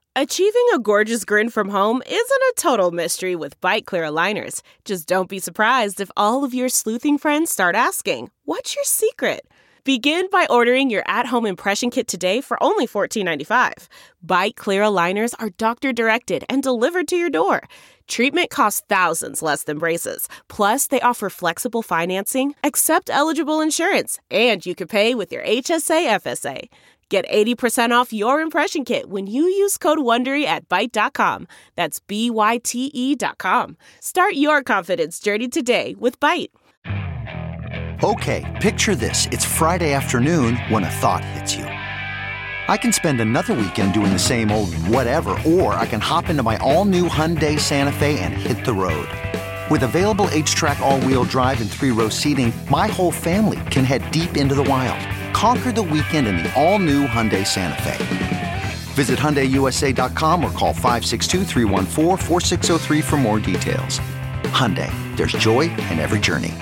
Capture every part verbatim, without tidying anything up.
Achieving a gorgeous grin from home isn't a total mystery with Byte Clear aligners. Just don't be surprised if all of your sleuthing friends start asking, "What's your secret?" Begin by ordering your at-home impression kit today for only fourteen ninety-five. Byte Clear aligners are doctor-directed and delivered to your door. Treatment costs thousands less than braces. Plus, they offer flexible financing, accept eligible insurance, and you can pay with your H S A F S A. Get eighty percent off your impression kit when you use code WONDERY at byte dot com. That's B Y T E dot com. Start your confidence journey today with Byte. Okay, picture this. It's Friday afternoon when a thought hits you. I can spend another weekend doing the same old whatever, or I can hop into my all-new Hyundai Santa Fe and hit the road. With available H-Track all-wheel drive and three-row seating, my whole family can head deep into the wild. Conquer the weekend in the all-new Hyundai Santa Fe. Visit Hyundai U S A dot com or call five six two, three one four, four six zero three for more details. Hyundai, there's joy in every journey.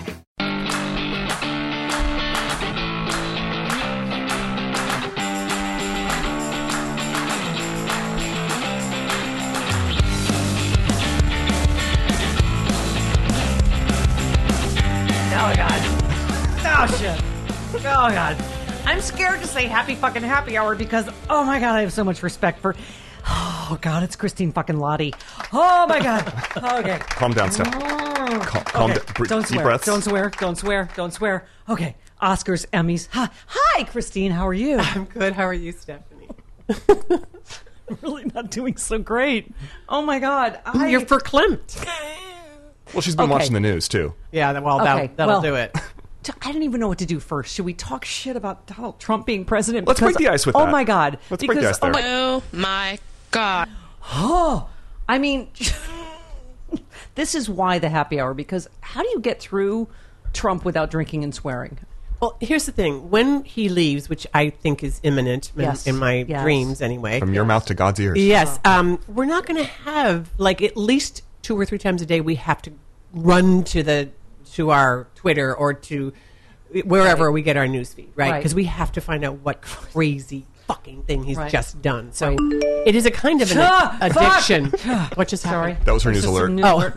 Oh, God. Oh, shit. Oh, God. I'm scared to say happy fucking happy hour because, oh, my God, I have so much respect for... Oh, God, it's Christine fucking Lottie. Oh, my God. Okay. Calm down, Steph. Oh. Calm, calm Okay. down. Breathe, Don't deep swear. breaths. Don't swear. Don't swear. Don't swear. Okay. Oscars, Emmys. Hi, Hi Christine. How are you? I'm good. How are you, Stephanie? I'm really not doing so great. Oh, my God. I... You're verklempt. Well, she's been Okay. watching the news, too. Yeah, well, Okay, that, that'll well- do it. I don't even know what to do first. Should we talk shit about Donald Trump being president? Let's Because- break the ice with oh that. my God. Let's break the ice there. Oh my, Oh my God. oh, I mean, this is why the happy hour, because how do you get through Trump without drinking and swearing? Well, here's the thing. When he leaves, which I think is imminent in, Yes. in my Yes. dreams anyway. From your mouth to God's ears. Yes. Um, we're not going to have, like, at least two or three times a day, we have to run to the to our Twitter or to wherever Right. we get our news feed, right? Right. Because we have to find out what crazy fucking thing he's Right. just done. So Right. it is a kind of an Ah, fuck! addiction. What just Sorry. happened? That was her news This is alert. some news Oh.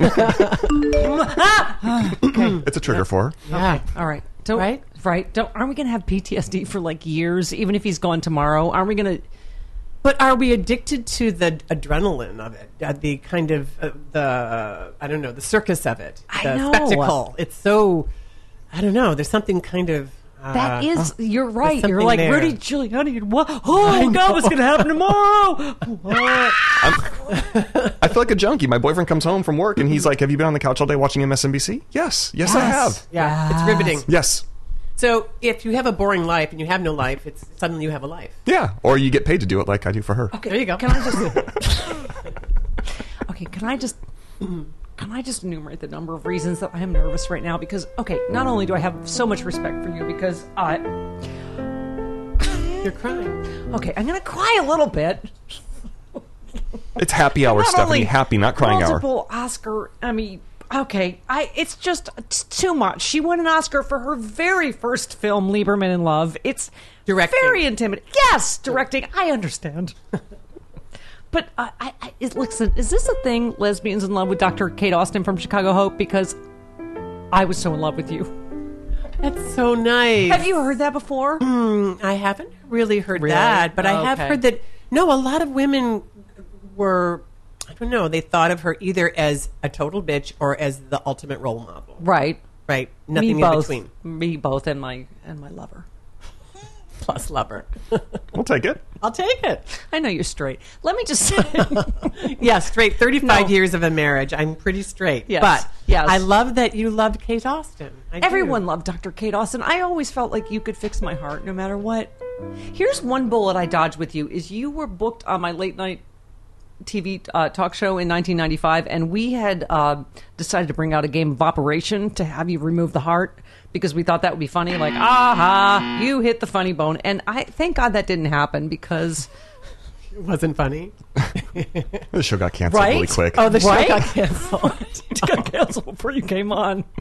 alert. It's a trigger for her. Yeah. All right. Don't, Right? Right. Don't, aren't we going to have P T S D for like years, even if he's gone tomorrow? Aren't we going to... But are we addicted to the adrenaline of it? Uh, the kind of uh, the uh, I don't know, the circus of it, I the know. spectacle. It's so I don't know. There's something kind of uh, That is, you're right. there's You're something like there. Rudy Giuliani. And what? Oh, God, what's going to happen tomorrow? What? I feel like a junkie. My boyfriend comes home from work and he's like, have you been on the couch all day watching M S N B C? Yes. Yes, I have. Yeah, Yes. it's riveting. Yes. So if you have a boring life and you have no life, it's suddenly you have a life. Yeah. Or you get paid to do it like I do for her. There you go. Can I just... okay, can I just... Can I just enumerate the number of reasons that I am nervous right now? Because, okay, not only do I have so much respect for you because I... You're crying. Okay, I'm going to cry a little bit. It's happy hour, Not Stephanie. only Happy, not crying hour. multiple Oscar, Emmy. Okay, I. It's just it's too much. She won an Oscar for her very first film, Lieberman in Love. It's Directing. very intimidating. Yes, directing. I understand. But uh, I, I is, listen, is this a thing? Lesbians in love with Doctor Kate Austin from Chicago Hope? Because I was so in love with you. That's so nice. Have you heard that before? Mm, I haven't really heard Really? that, but I have Okay. heard that. No, a lot of women were. I don't know. They thought of her either as a total bitch or as the ultimate role model. Right. Right. Nothing Me in both. between. Me both, and my and my lover. Plus lover. We'll take it. I'll take it. I know you're straight. Let me just say. Yeah, straight. thirty-five No. years of a marriage. I'm pretty straight. Yes. But Yes. I love that you loved Kate Austin. I do. Everyone loved Doctor Kate Austin. I always felt like you could fix my heart no matter what. Here's one bullet I dodged with you: is you were booked on my late night T V uh, talk show in nineteen ninety-five, and we had uh, decided to bring out a game of Operation to have you remove the heart because we thought that would be funny. Like, aha, you hit the funny bone, and I thank God that didn't happen because. It wasn't funny. The show got canceled Right? really quick. Oh, the show Right? got canceled. It got canceled before you came on.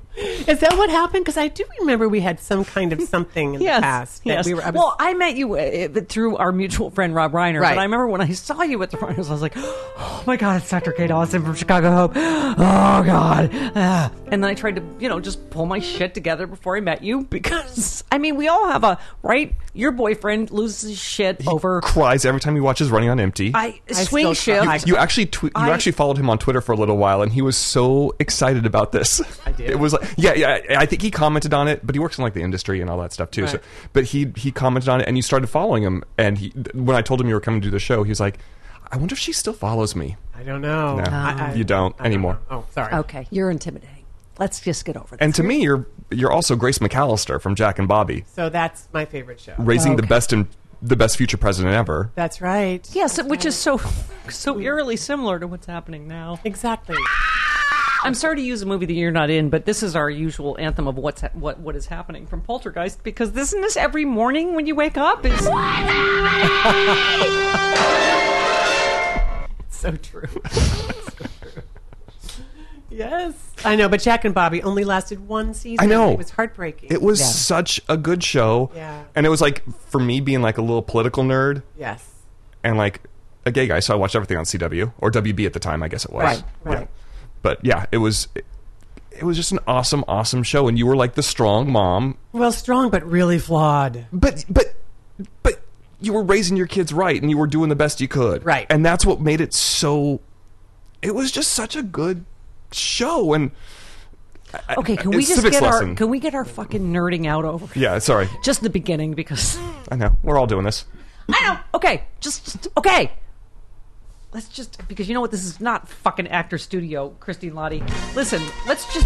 Is that what happened? Because I do remember we had some kind of something in yes, the past. That yes. we were, I was, well, I met you uh, through our mutual friend Rob Reiner. Right. But I remember when I saw you at the Reiners, I was like, "Oh my God, it's Doctor Kate Austin from Chicago Hope." Oh God! Ah. And then I tried to, you know, just pull my shit together before I met you because I mean, we all have a right. Your boyfriend loses shit over Cries every time he watches Running on Empty. I I swing still try. shift. You actually tw- you I- actually followed him on Twitter for a little while, and he was so excited about this. I did. It was like, yeah, yeah. I think he commented on it, but he works in like the industry and all that stuff too. So, Right. but he he commented on it, and you started following him. And he, when I told him you were coming to do the show, he was like, "I wonder if she still follows me." I don't know. No, I, I, you don't I anymore. know. Oh, sorry. Okay, you're intimidating. Let's just get over this. And to me, you're you're also Grace McAllister from Jack and Bobby, So that's my favorite show. raising the Okay. best and the best future president ever. That's right. yes, which is so so eerily similar to what's happening now. Exactly. I'm sorry to use a movie that you're not in, but this is our usual anthem of what's ha- what what is happening from Poltergeist. Because isn't this every morning when you wake up? Is So true. So true. Yes. I know, but Jack and Bobby only lasted one season. I know. It was heartbreaking. It was Yeah. such a good show. Yeah. And it was like, for me being like a little political nerd Yes. and like a gay guy, so I watched everything on C W or W B at the time, I guess it was. Right, Yeah. right. But yeah, it was it, it was just an awesome, awesome show, and you were like the strong mom. Well, strong but really flawed. But but but you were raising your kids right, and you were doing the best you could. Right. And that's what made it so. It was just such a good show, and I- okay? Can I- we it's just civics get our lesson. can we get our fucking nerding out over? Yeah, sorry. Just the beginning because I know we're all doing this. I know. Okay, just, just okay. Let's just because you know what, this is not fucking actor studio, Christine Lottie. Listen, let's just.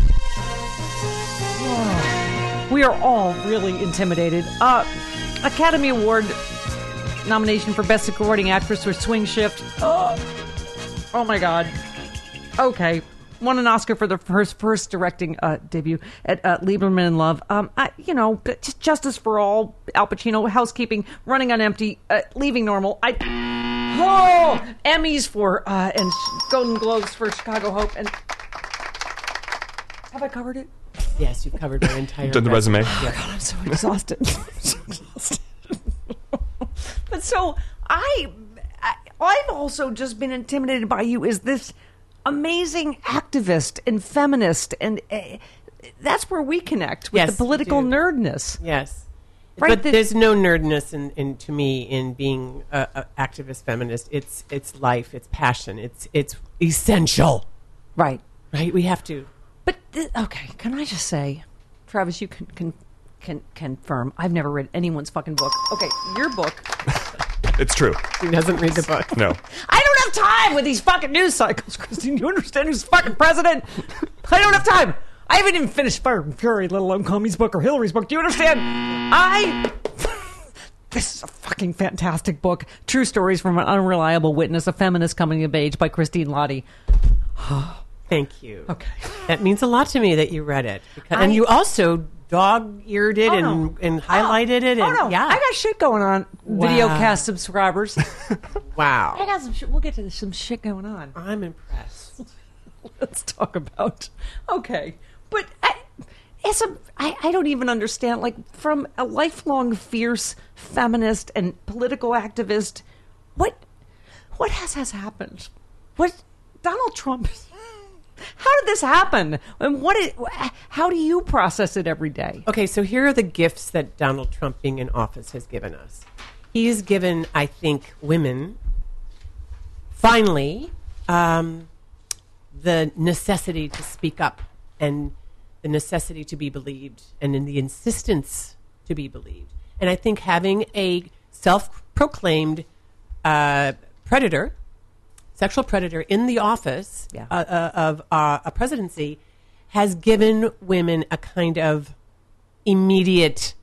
Oh, we are all really intimidated. Uh, Academy Award nomination for Best Supporting Actress for Swing Shift. Oh, oh my God. Okay. Won an Oscar for the first first directing uh, debut at uh, Lieberman in Love. Um, I, you know, just Justice for All, Al Pacino, Housekeeping, Running on Empty, uh, Leaving Normal. I oh Emmys for uh, and Golden Globes for Chicago Hope. And have I covered it? Yes, you've covered my entire Done the resume. I'm so exhausted. I'm so exhausted. But so I, I, I've also just been intimidated by you as this amazing activist and feminist, and uh, that's where we connect with Yes, the political we do. nerdness. Yes. Right, But the- there's no nerdness in, in to me in being a, a activist feminist. It's it's life, it's passion, it's it's essential. Right. Right? We have to. But th- okay, can I just say, Travis, you can can can confirm. I've never read anyone's fucking book. Okay, your book. It's true. He doesn't read the book. No. I don't have time with these fucking news cycles, Christine. You understand who's fucking president? I don't have time. I haven't even finished Fire and Fury, let alone Comey's book or Hillary's book. Do you understand? I. This is a fucking fantastic book. True Stories from an Unreliable Witness, a Feminist Coming of Age by Christine Lottie. Thank you. Okay. That means a lot to me that you read it. Because, I- and you also dog-eared it Oh, and, no. and highlighted it. And, Oh, no. Yeah. I got shit going on. Wow. Videocast subscribers. I wow. got some shit. We'll get to some shit going on. I'm impressed. Let's talk about. Okay, but I, as a, I, I don't even understand. Like, from a lifelong fierce feminist and political activist, what, what has has happened? What Donald Trump? How did this happen? And what? Is, how do you process it every day? Okay, so here are the gifts that Donald Trump being in office has given us. He's given, I think, women, finally, um, the necessity to speak up and the necessity to be believed and in the insistence to be believed. And I think having a self-proclaimed uh, predator, sexual predator in the office Yeah. uh, uh, of uh, a presidency has given women a kind of immediate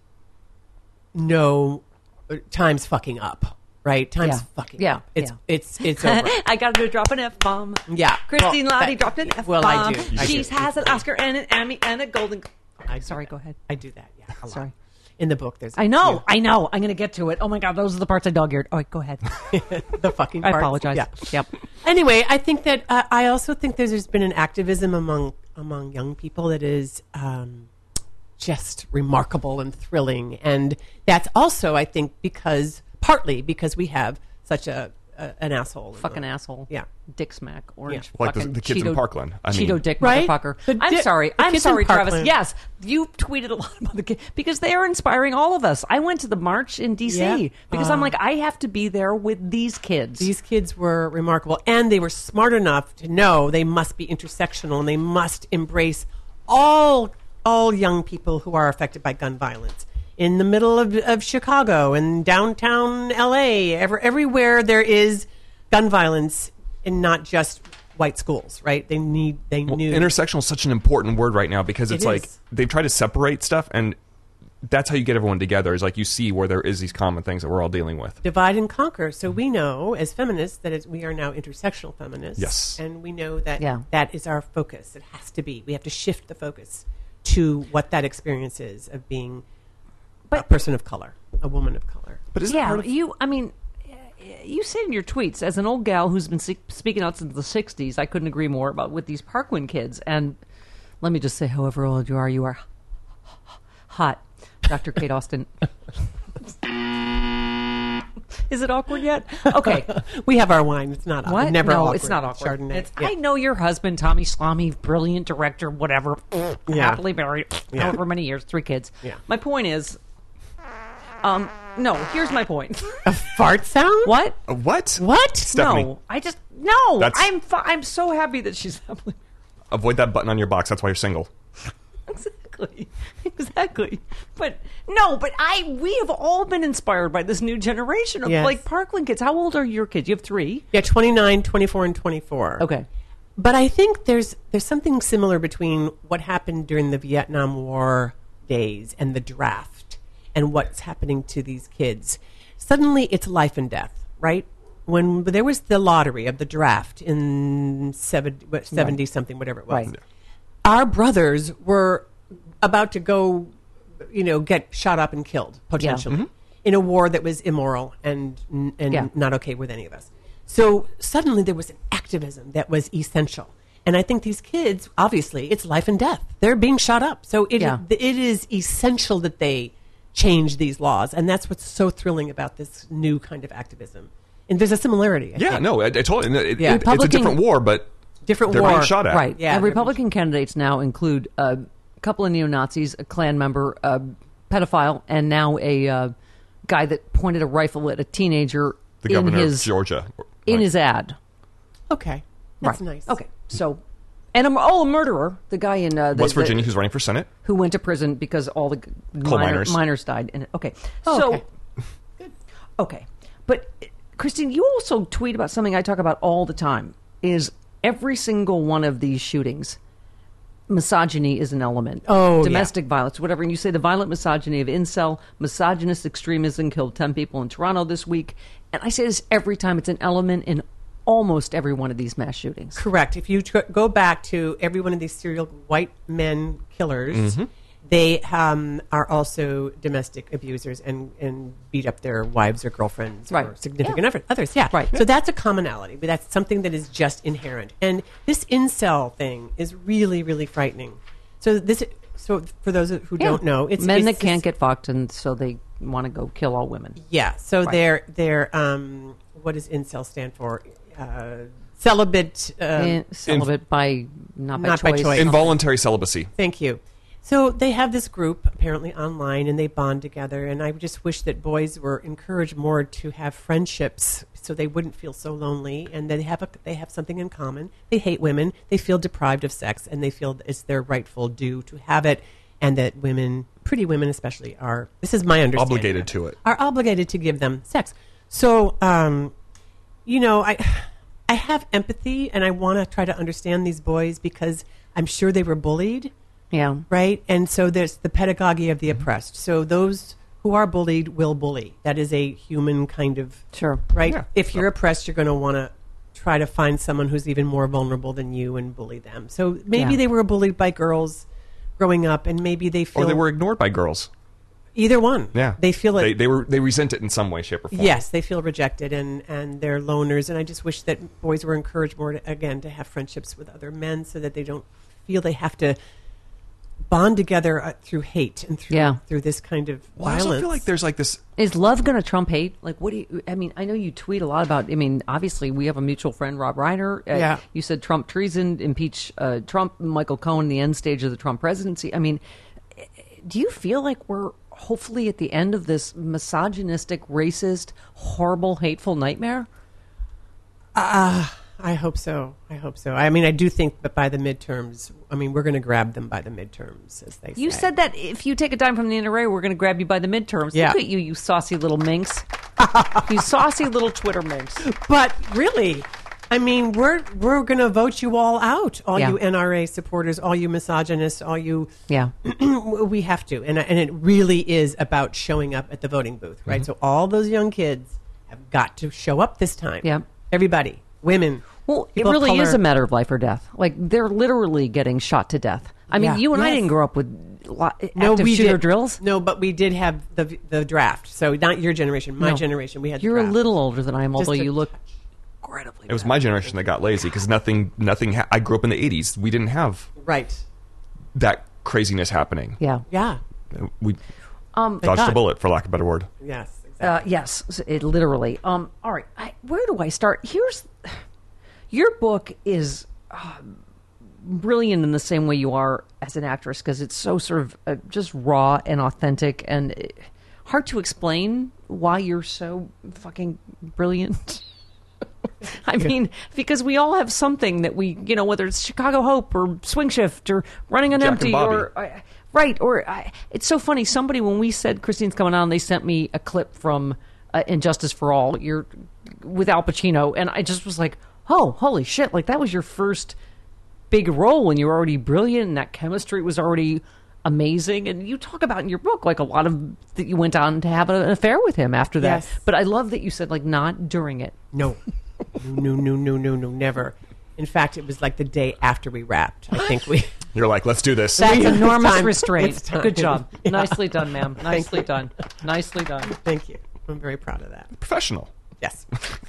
no time's fucking up, right? Time's Yeah. fucking Yeah, up. It's yeah. it's it's over. I got to drop an F bomb. Yeah. Christine Well, Lottie that- dropped an F bomb. well, I do. I She do. has an Oscar and an Emmy and a Golden. I do Sorry, that. go ahead. I do that. Yeah. a lot. Sorry. In the book, there's I know, I know. I'm going to get to it. Oh my God, those are the parts I dog eared. Oh, go ahead. the fucking. I parts. apologize. Yeah. Yep. Anyway, I think that uh, I also think there's, there's been an activism among among young people that is um, just remarkable and thrilling. And that's also, I think, because partly because we have such a, a an asshole. Fucking asshole. Yeah. Dick smack. Orange. Yeah. Like the- fucking the kids in Cheeto, Parkland. I mean- Cheeto dick Right? motherfucker. The I'm di- sorry. the I'm kids in sorry, Travis. Parkland. Yes, you tweeted a lot about the kids because they are inspiring all of us. I went to the march in D C Yeah. because Uh, I'm like, I have to be there with these kids. These kids were remarkable, and they were smart enough to know they must be intersectional and they must embrace all all young people who are affected by gun violence. In the middle of, of Chicago and downtown L A, ever, everywhere there is gun violence, and not just white schools, right? They need they Well, knew intersectional is such an important word right now because It it's like is. they've tried to separate stuff, and that's how you get everyone together. Is like you see where there is these common things that we're all dealing with. divide and conquer. So we know as feminists that it's, we are now intersectional feminists. Yes. And we know that Yeah. that is our focus. It has to be. We have to shift the focus to what that experience is of being a But- person of color, a woman of color. But isn't yeah, part of you. I mean, you said in your tweets, as an old gal who's been se- speaking out since the sixties, I couldn't agree more about with these Parkland kids. And let me just say, however old you are, you are hot, Doctor Kate Austin. Is it awkward yet? Okay. We have our wine. It's not What? never no, awkward. it's not awkward. Chardonnay. It's, Yeah. I know your husband, Tommy Schlamme, brilliant director, whatever, happily married, Yeah. however many years, three kids. Yeah. My point is, um, no, here's my point. A fart sound? What? Uh, what? What? Stephanie, No, I just no. That's- I'm fi- I'm so happy that she's happily. avoid that button on your box. That's why you're single. Exactly, exactly. But no, but I we have all been inspired by this new generation of Yes. like Parkland kids. How old are your kids? You have three. Yeah, twenty-nine, twenty-four, and twenty-four. Okay. But I think there's there's something similar between what happened during the Vietnam War days and the draft and what's happening to these kids. Suddenly it's life and death, right? When there was the lottery of the draft in seventy, what, seventy something, whatever it was, Right. our brothers were about to go, you know, get shot up and killed, potentially, in a war that was immoral and, and Yeah. not okay with any of us. So suddenly there was an activism that was essential. And I think these kids, obviously, it's life and death. They're being shot up. So it, Yeah. it is essential that they change these laws. And that's what's so thrilling about this new kind of activism. And there's a similarity. I Yeah, think. no, I, I totally. It, Yeah. it, it's a Republican- different war, but Different they're war. being shot at. Right. Yeah, and they're Republican candidates now include a couple of neo Nazis, a Klan member, a pedophile, and now a uh, guy that pointed a rifle at a teenager The in governor his of Georgia. in Like, his ad. Okay. That's right. nice. Okay. So, and a, oh, a murderer, the guy in uh, the, West the- Virginia who's running for Senate. who went to prison because all the g- Coal minor- miners. miners died. In it. Okay. Oh, so, okay. okay. But, uh, Christine, you also tweet about something I talk about all the time, is every single one of these shootings, misogyny is an element. Oh, Domestic violence, whatever. And you say the violent misogyny of incel, misogynist extremism killed ten people in Toronto this week. And I say this every time. It's an element in almost every one of these mass shootings. Correct. If you tr- go back to every one of these serial white men killers, Mm-hmm. they um, are also domestic abusers and, and beat up their wives or girlfriends or Right. significant Yeah. other- others. Yeah. Right. So that's a commonality, but that's something that is just inherent. And this incel thing is really, really frightening. So this. So for those who Yeah. don't know, it's men it's that this- can't get fucked, and so they want to go kill all women. Yeah. So Right. they're they're um, what does incel stand for? Uh, celibate. Uh, Eh, celibate by not by not by choice. choice. Involuntary celibacy. Thank you. So they have this group apparently online, and they bond together. And I just wish that boys were encouraged more to have friendships, so they wouldn't feel so lonely, and they have a, they have something in common. They hate women. They feel deprived of sex, and they feel it's their rightful due to have it, and that women, pretty women especially, are. This is my understanding. Obligated of to it. Are obligated to give them sex. So, um, you know, I I have empathy, and I want to try to understand these boys because I'm sure they were bullied. Yeah. Right? And so there's the pedagogy of the oppressed. So those who are bullied will bully. That is a human kind of, Sure. right? Yeah. If you're oppressed, you're going to want to try to find someone who's even more vulnerable than you and bully them. So maybe Yeah. they were bullied by girls growing up, and maybe they feel Or they were ignored by girls. either one. Yeah. They feel it. They, they, were, they resent it in some way, shape, or form. Yes, they feel rejected, and, and they're loners. And I just wish that boys were encouraged more, to, again, to have friendships with other men so that they don't feel they have to bond together uh, through hate and through Yeah. through this kind of Well, I violence. also feel like there's like this. Is love going to trump hate? Like, what do you, I mean, I know you tweet a lot about, I mean, obviously we have a mutual friend, Rob Reiner. Uh, Yeah. You said Trump treason, impeach uh, Trump, Michael Cohen, the end stage of the Trump presidency. I mean, do you feel like we're hopefully at the end of this misogynistic, racist, horrible, hateful nightmare? I hope so. I hope so. I mean, I do think that by the midterms, I mean, we're going to grab them by the midterms, as they say. You said that if you take a dime from the N R A, we're going to grab you by the midterms. Yeah. Look at you, you saucy little minx. You saucy little Twitter minx. But really, I mean, we're we're going to vote you all out, all Yeah. you N R A supporters, all you misogynists, all you. Yeah. We have to, and and it really is about showing up at the voting booth, right? So all those young kids have got to show up this time. Yeah. Everybody, women. Well, it people of really is color. a matter of life or death. Like, they're literally getting shot to death. I mean, Yeah. you and I Yes. didn't grow up with lo- active shooter did- drills. No, but we did have the the draft. So not your generation, my No. generation. We had. the You're a draft. little older than I am, Just although a you look incredibly It was my generation that got lazy because nothing, nothing. Ha- I grew up in the eighties. We didn't have right. that craziness happening. Yeah. Yeah. We Um, dodged God. a bullet, for lack of a better word. Yes. Exactly. Uh, yes, s- it literally. Um, all right, I, where do I start? Here's your book is uh, brilliant in the same way you are as an actress because it's so sort of uh, just raw and authentic and uh, hard to explain why you're so fucking brilliant. I mean, because we all have something that we, you know, whether it's Chicago Hope or Swing Shift or Running on Jack and Empty Bobby. or. Uh, Right, or I, it's so funny. Somebody, when we said Christine's coming on, they sent me a clip from uh, Injustice for All, your with Al Pacino, and I just was like, "Oh, holy shit!" Like that was your first big role, and you were already brilliant, and that chemistry was already amazing. And you talk about in your book like a lot of that you went on to have an affair with him after that. Yes. But I love that you said like not during it. No. no, no, no, no, no, never. In fact, it was like the day after we wrapped. I think we. You're like, let's do this. That's It's enormous time. restraint. It's time. Good job. Yeah. Nicely done, ma'am. Nicely done. Nicely done. Thank you. I'm very proud of that. Professional. Yes.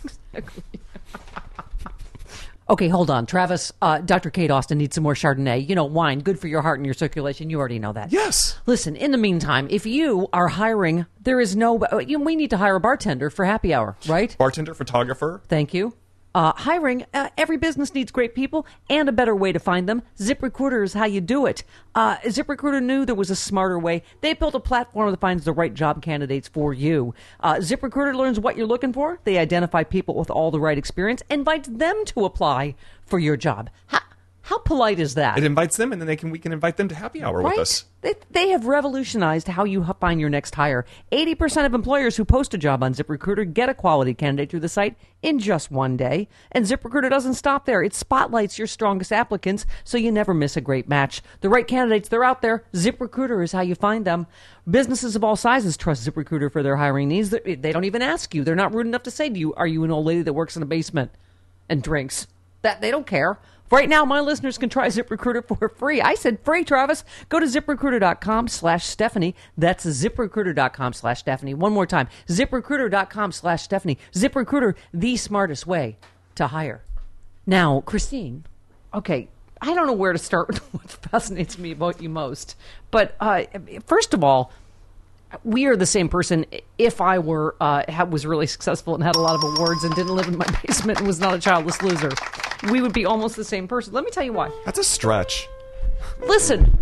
Okay, hold on. Travis, uh, Doctor Kate Austin needs some more Chardonnay. You know, wine, good for your heart and your circulation. You already know that. Yes. Listen, in the meantime, if you are hiring, there is no... uh, You know, we need to hire a bartender for happy hour, right? Bartender, photographer. Thank you. Uh, hiring, uh, every business needs great people and a better way to find them. ZipRecruiter is how you do it. Uh, ZipRecruiter knew there was a smarter way. They built a platform that finds the right job candidates for you. Uh, ZipRecruiter learns what you're looking for. They identify people with all the right experience, invites them to apply for your job. How, how polite is that? It invites them, and then they can we can invite them to happy hour Right? with us. They, they have revolutionized how you h- find your next hire. eighty percent of employers who post a job on ZipRecruiter get a quality candidate through the site in just one day. And ZipRecruiter doesn't stop there. It spotlights your strongest applicants so you never miss a great match. The right candidates, they're out there. ZipRecruiter is how you find them. Businesses of all sizes trust ZipRecruiter for their hiring needs. They they don't even ask you. They're not rude enough to say to you, are you an old lady that works in a basement and drinks? That they don't care. Right now, my listeners can try ZipRecruiter for free. I said free, Travis. Go to ZipRecruiter.com slash Stephanie. That's ZipRecruiter.com slash Stephanie. One more time. ZipRecruiter.com slash Stephanie. ZipRecruiter, the smartest way to hire. Now, Christine, okay, I don't know where to start with what fascinates me about you most. But uh, first of all, we are the same person. If I were uh, had, was really successful and had a lot of awards and didn't live in my basement and was not a childless loser, we would be almost the same person. Let me tell you why. That's a stretch. Listen.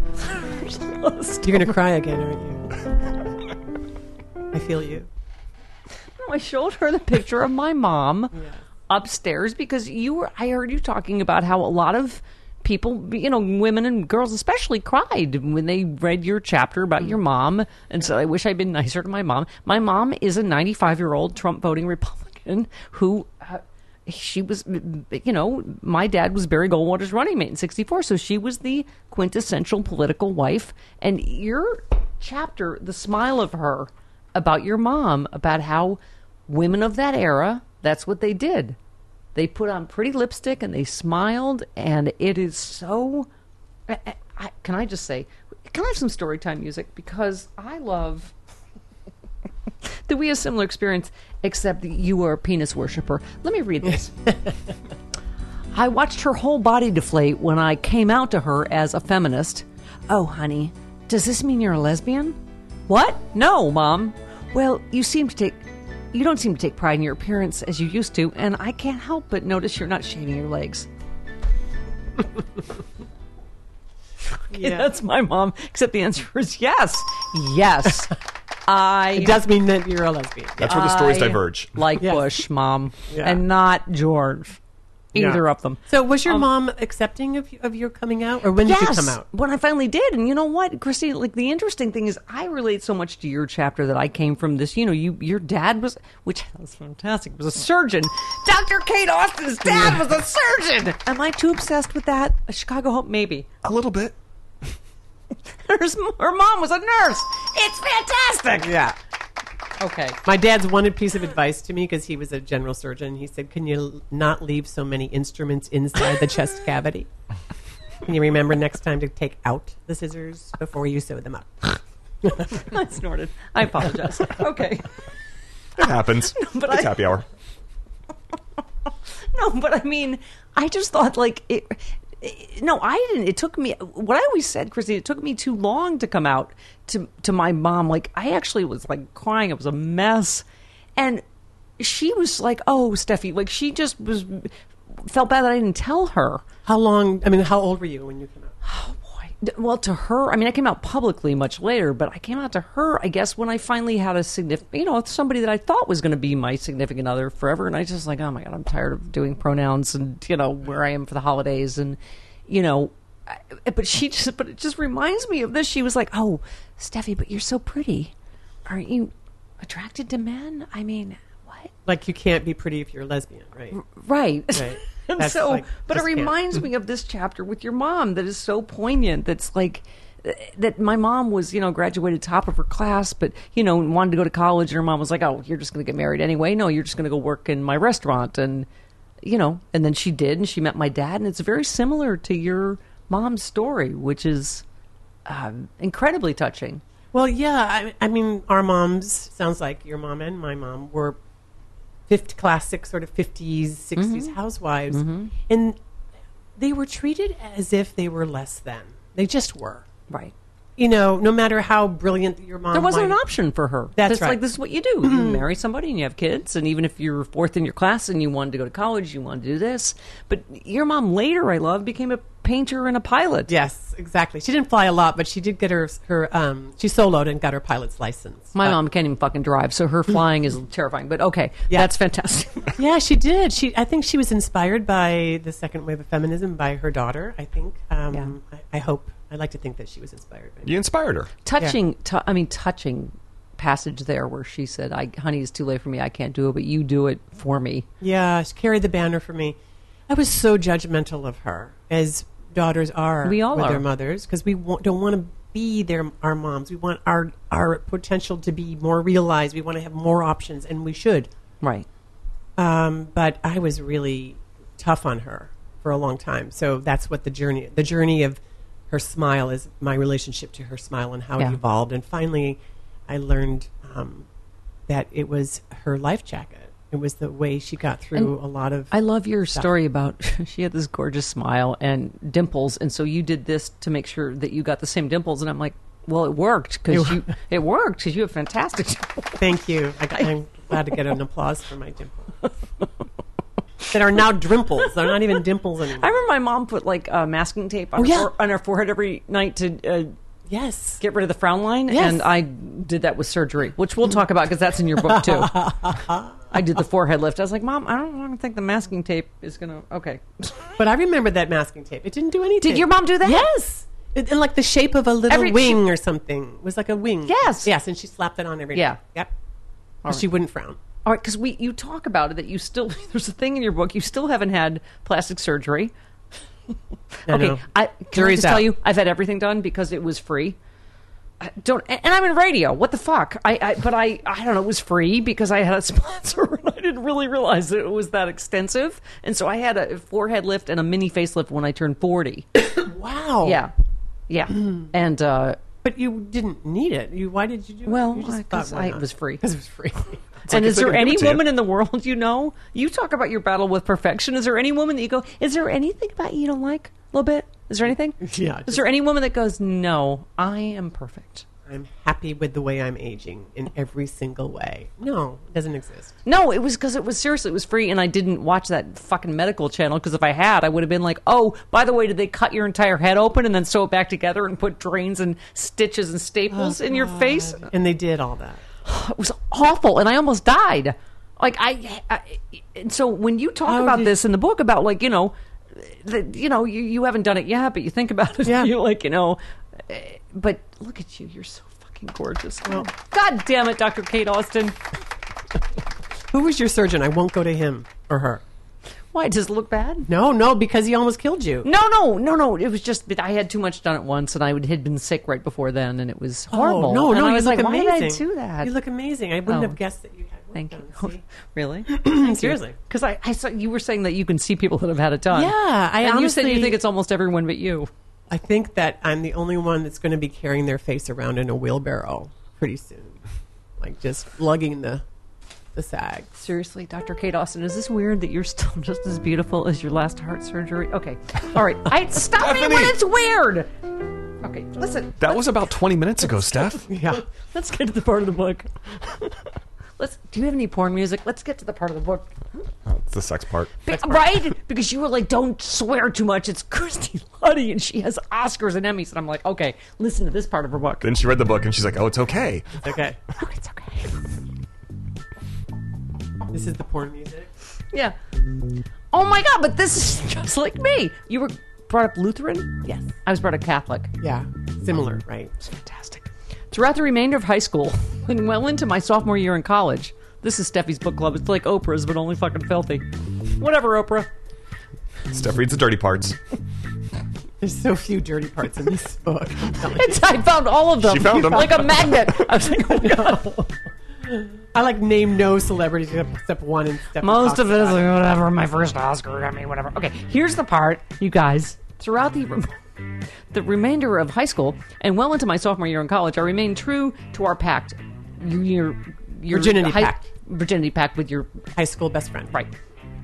You're going to cry again, aren't you? I feel you. I showed her the picture of my mom upstairs because you were. I heard you talking about how a lot of people, you know, women and girls especially, cried when they read your chapter about your mom and said, I wish I'd been nicer to my mom. My mom is a ninety-five-year-old Trump voting Republican who, uh, she was, you know, my dad was Barry Goldwater's running mate in sixty-four, so she was the quintessential political wife. And your chapter, the smile of her about your mom, about how women of that era, that's what they did. They put on pretty lipstick and they smiled, and it is so... I, I, can I just say, can I have some story time music? Because I love... that we have a similar experience, except that you are a penis worshiper. Let me read this. I watched her whole body deflate when I came out to her as a feminist. Oh, honey, does this mean you're a lesbian? What? No, Mom. Well, you seem to take... You don't seem to take pride in your appearance as you used to, and I can't help but notice you're not shaving your legs. Okay, Yeah. that's my mom, except the answer is yes. Yes. I It does mean that you're a lesbian. That's where the stories I diverge. like Yes. Bush, Mom, Yeah. and not George. Either Yeah. of them. So was your Um, mom accepting of, of your coming out? Or when did yes, you come out? when I finally did. And you know what, Christy, like the interesting thing is I relate so much to your chapter that I came from this, you know, you your dad was, which was fantastic, was a surgeon. Doctor Kate Austin's dad was a surgeon. Am I too obsessed with that? A Chicago Hope? Maybe. A little bit. Her, her mom was a nurse. It's fantastic. Yeah. Okay. My dad's wanted piece of advice to me, because he was a general surgeon. He said, can you not leave so many instruments inside the chest cavity? Can you remember next time to take out the scissors before you sew them up? I snorted. I apologize. Okay. It happens. but it's I- happy hour. No, but I mean, I just thought like it. it- No, I didn't. It took me. What I always said, Christine, it took me too long to come out to to my mom. Like I actually was like crying. It was a mess, and she was like, "Oh, Steffi," like she just was felt bad that I didn't tell her. How long, I mean, how old were you when you came out? Oh boy. D- Well, to her, I mean, I came out publicly much later, but I came out to her, I guess, when I finally had a significant, you know, somebody that I thought was going to be my significant other forever. And I just like, oh my God, I'm tired of doing pronouns and, you know, where I am for the holidays. And, you know, I, but she just, but it just reminds me of this. She was like, oh, Steffi, but you're so pretty. Aren't you attracted to men? I mean, what? Like, you can't be pretty if you're a lesbian, right? Right. Right. And That's so, like, but it just can't. reminds me of this chapter with your mom that is so poignant. That's like, uh, that my mom was, you know, graduated top of her class, but, you know, wanted to go to college. And her mom was like, oh, you're just going to get married anyway. No, you're just going to go work in my restaurant. And, you know, and then she did, and she met my dad. And it's very similar to your mom's story, which is um, incredibly touching. Well, yeah. I, I mean, our moms, sounds like your mom and my mom, were fifth classic sort of fifties, sixties housewives. And they were treated as if they were less than. They just were. Right. You know, no matter how brilliant your mom There wasn't might- an option for her. That's It's right. like, this is what you do. You marry somebody and you have kids, and even if you're fourth in your class and you wanted to go to college, you wanted to do this. But your mom later, I love, became a painter and a pilot. Yes, exactly. She didn't fly a lot, but she did get her, her um, she soloed and got her pilot's license. My But- mom can't even fucking drive, so her flying is terrifying. But okay, Yeah. that's fantastic. Yeah, she did. She, I think she was inspired by the second wave of feminism by her daughter, I think. Um, Yeah. I, I hope. I like to think that she was inspired by You inspired her. touching, tou- I mean, touching passage there where she said, "I, honey, it's too late for me. I can't do it, but you do it for me." Yeah, she carried the banner for me. I was so judgmental of her, as daughters are We all with are. their mothers, because we wa- don't want to be their our moms. We want our our potential to be more realized. We want to have more options, and we should. Right. Um, but I was really tough on her for a long time. So that's what the journey the journey of her smile is, my relationship to her smile and how Yeah. it evolved. And finally, I learned um, that it was her life jacket. It was the way she got through And a lot of. I love your stuff. story about she had this gorgeous smile and dimples, and so you did this to make sure that you got the same dimples. And I'm like, well, it worked because It you it worked because you have fantastic dimples. Thank you. I, I'm glad to get an applause for my dimple. That are now dimples. They're not even dimples anymore. I remember my mom put like uh, masking tape on, Oh, her yeah. fore- on her forehead every night to uh, Yes. get rid of the frown line, Yes. and I did that with surgery, which we'll talk about because that's in your book too. I did the forehead lift. I was like, Mom, I don't, I don't think the masking tape is gonna. Okay. But I remember that masking tape. It didn't do anything. Did your mom do that? Yes. It, in like the shape of a little Every- wing or something. It was like a wing. Yes. Yes, and she slapped it on every Yeah. night. Yep. She wouldn't frown. All right, because we you talk about it that you still there's a thing in your book you still haven't had plastic surgery. I okay, know. I can I Jury's just tell out. you I've had everything done because it was free. I don't and and I'm in radio. What the fuck? I, I but I I don't know. It was free because I had a sponsor and I didn't really realize that it was that extensive. And so I had a forehead lift and a mini facelift when I turned forty. Wow. Yeah, yeah, and. uh But you didn't need it. You why did you do Well, it? You just because thought, why I- it not? was free. Because it was free. It's and like is if they there can give any it to you. woman in the world you know? You talk about your battle with perfection. Is there any woman that you go, is there anything about you you don't like? A little bit? Is there anything? Yeah. Is just- there any woman that goes, no, I am perfect? I'm happy with the way I'm aging in every single way. No, it doesn't exist. No, it was because it was seriously, it was free, and I didn't watch that fucking medical channel, because if I had, I would have been like, oh, by the way, did they cut your entire head open and then sew it back together and put drains and stitches and staples in your face? And they did all that. It was awful, and I almost died. Like, I, I and so when you talk How about did- this in the book, about, like, you know, the, you know, you, you haven't done it yet, but you think about it, Yeah. you're like, you know, eh, but look at you, you're so fucking gorgeous. Well, God damn it, Doctor Kate Austin. Who was your surgeon? I won't go to him or her. Why, does it look bad? No, no, because he almost killed you. No, no, no, no. It was just that I had too much done at once, and I would, had been sick right before then, and it was horrible. Oh, no, and no, I you was look like, amazing. why did I do that? You look amazing. I wouldn't Oh. have guessed that you had work Thank done, you. see? Really? Seriously. Because I, I saw you were saying that you can see people that have had it done. Yeah, I and you said you honestly- think it's almost everyone but you. I think that I'm the only one that's going to be carrying their face around in a wheelbarrow pretty soon. Like just lugging the the sag. Seriously, Doctor Kate Austin, is this weird that you're still just as beautiful as your last heart surgery? Okay, all right. I stop me when Stephanie! it's weird. Okay, listen. That was about twenty minutes ago, Steph. Yeah. Let's get to the part of the book. Let's. Do you have any porn music? Let's get to the part of the book. Oh, it's the sex part. Be- right? Because you were like, don't swear too much. It's Christy Luddy, and she has Oscars and Emmys. And I'm like, okay, listen to this part of her book. Then she read the book and she's like, oh, it's okay. Okay. Oh, it's okay. This is the porn music. Yeah. Oh my God, but this is just like me. You were brought up Lutheran? Yes. I was brought up Catholic. Yeah. Similar, right? Fantastic. Throughout the remainder of high school and well into my sophomore year in college, this is Steffi's book club. It's like Oprah's, but only fucking filthy. Whatever, Oprah. Steph reads the dirty parts. There's so few dirty parts in this book. I'm telling you. It's, I found all of them. She found them. Like a magnet. I was like, oh God. I like name no celebrities except one and Steph. Most of it is talks like, about whatever, my first Oscar, I mean, whatever. Okay, here's the part, you guys. Throughout the rem- the remainder of high school and well into my sophomore year in college, I remained true to our pact. Your, your, your Virginity high- pact. Virginity pact with your high school best friend. right.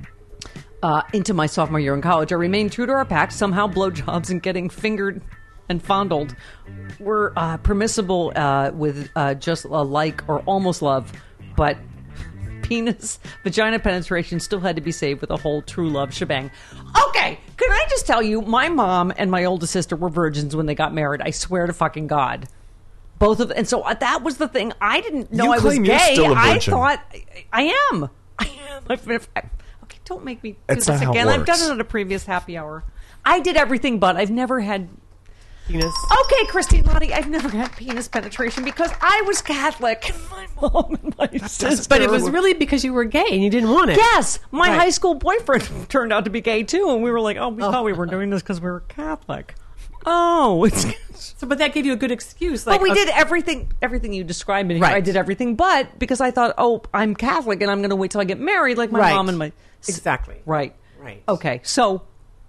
Uh, into my sophomore year in college, I remained true to our pact. Somehow, blowjobs and getting fingered and fondled were uh, permissible uh, with uh, just a like or almost love, but penis, vagina penetration still had to be saved with a whole true love shebang. Okay, can I just tell you, my mom and my oldest sister were virgins when they got married. I swear to fucking God. Both of and so uh, that was the thing. I didn't know You I was claim you're gay. still a I virgin. thought I, I am. I am. I've- I've- okay, don't make me do It's this not how it again. I've done works. it at a previous happy hour. I did everything, but I've never had. Penis. Okay, Christine Lottie, I've never had penis penetration because I was Catholic. My mom and my sister. But it was really because you were gay and you didn't want it. Yes, my Right. high school boyfriend turned out to be gay too, and we were like, "Oh, we thought we were doing this because we were Catholic." Oh, it's. So, but that gave you a good excuse. Like, But we okay, did everything, everything you described in here. Right. I did everything, but because I thought, oh, I'm Catholic, and I'm going to wait till I get married, like my Right. mom and my Exactly. Right. Right. Okay. So.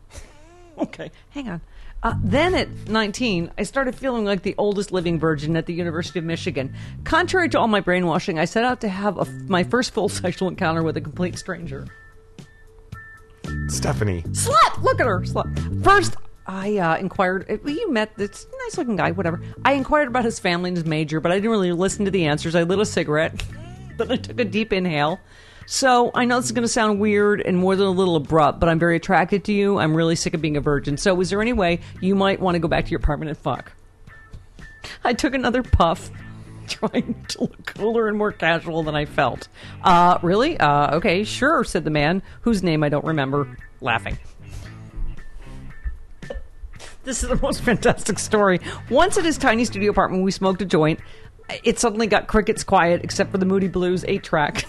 Okay. Hang on. Uh, then at nineteen, I started feeling like the oldest living virgin at the University of Michigan. Contrary to all my brainwashing, I set out to have a, my first full sexual encounter with a complete stranger. Stephanie. Slut! Look at her. Slut. First, I uh, inquired. uh, You met this nice looking guy, whatever. I inquired about his family and his major, but I didn't really listen to the answers. I lit a cigarette. Then I took a deep inhale. So I know this is going to sound weird and more than a little abrupt, but I'm very attracted to you. I'm really sick of being a virgin. So is there any way you might want to go back to your apartment and fuck? I took another puff, trying to look cooler and more casual than I felt. Uh, really? Uh, okay, sure, said the man, whose name I don't remember, laughing. This is the most fantastic story. Once at his tiny studio apartment, we smoked a joint. It suddenly got crickets quiet, except for the Moody Blues eight track.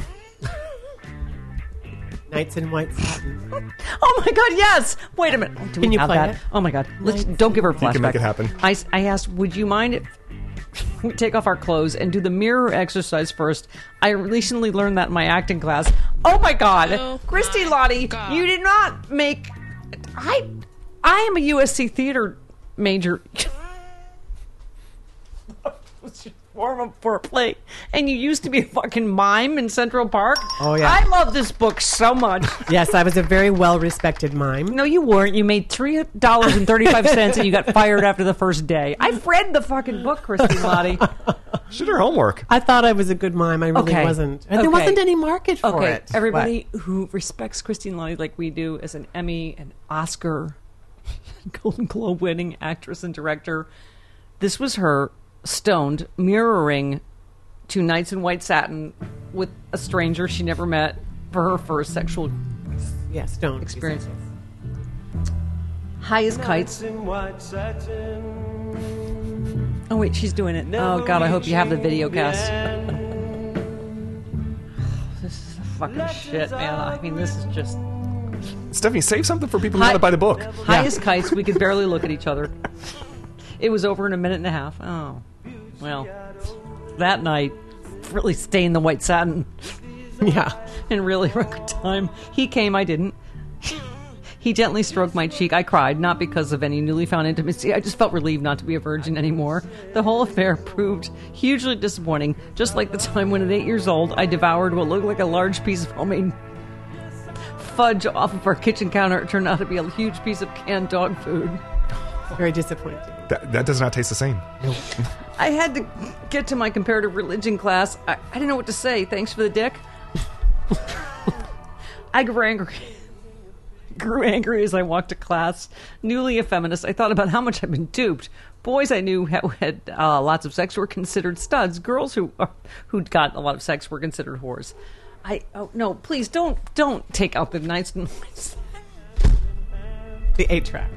Nights in White Satin. Oh my God, yes! Wait a minute. Oh, do we Can you have play that? it? Oh my God. Let's, don't give her a flashback. can make it happen. I, I asked, would you mind if we take off our clothes and do the mirror exercise first? I recently learned that in my acting class. Oh my God. Oh Christy my Lottie, God. you did not make... I, I am a U S C theater major. form of foreplay, and you used to be a fucking mime in Central Park. Oh, yeah. I love this book so much. Yes, I was a very well-respected mime. No, you weren't. You made three dollars and thirty-five cents, and you got fired after the first day. I've read the fucking book, Christine Lottie. She did her homework. I thought I was a good mime. I really Okay. wasn't. And Okay. there wasn't any market for Okay, it. everybody who respects Christine Lottie like we do as an Emmy, an Oscar, Golden Globe winning actress and director, this was her stoned, mirroring two nights in white satin with a stranger she never met for her first sexual Yeah, stone experience. High as kites. Oh wait, she's doing it. Oh god, I hope you have the video cast. This is fucking shit, man. I mean, this is just Stephanie, save something for people who Hi- want to buy the book. high as kites. We could barely look at each other. It was over in a minute and a half. Oh, well, that night really stained the white satin Yeah. in really record time. He came, I didn't. He gently stroked my cheek. I cried, not because of any newly found intimacy. I just felt relieved not to be a virgin anymore. The whole affair proved hugely disappointing, just like the time when at eight years old I devoured what looked like a large piece of homemade fudge off of our kitchen counter. It turned out to be a huge piece of canned dog food. Very disappointing. That, that does not taste the same. I had to get to my comparative religion class. I, I didn't know what to say. Thanks for the dick. I grew angry. Grew angry as I walked to class. Newly a feminist, I thought about how much I've been duped. Boys I knew who had uh, lots of sex were considered studs. Girls who uh, who'd got a lot of sex were considered whores. I oh no, please don't don't take out the nights and The eight track.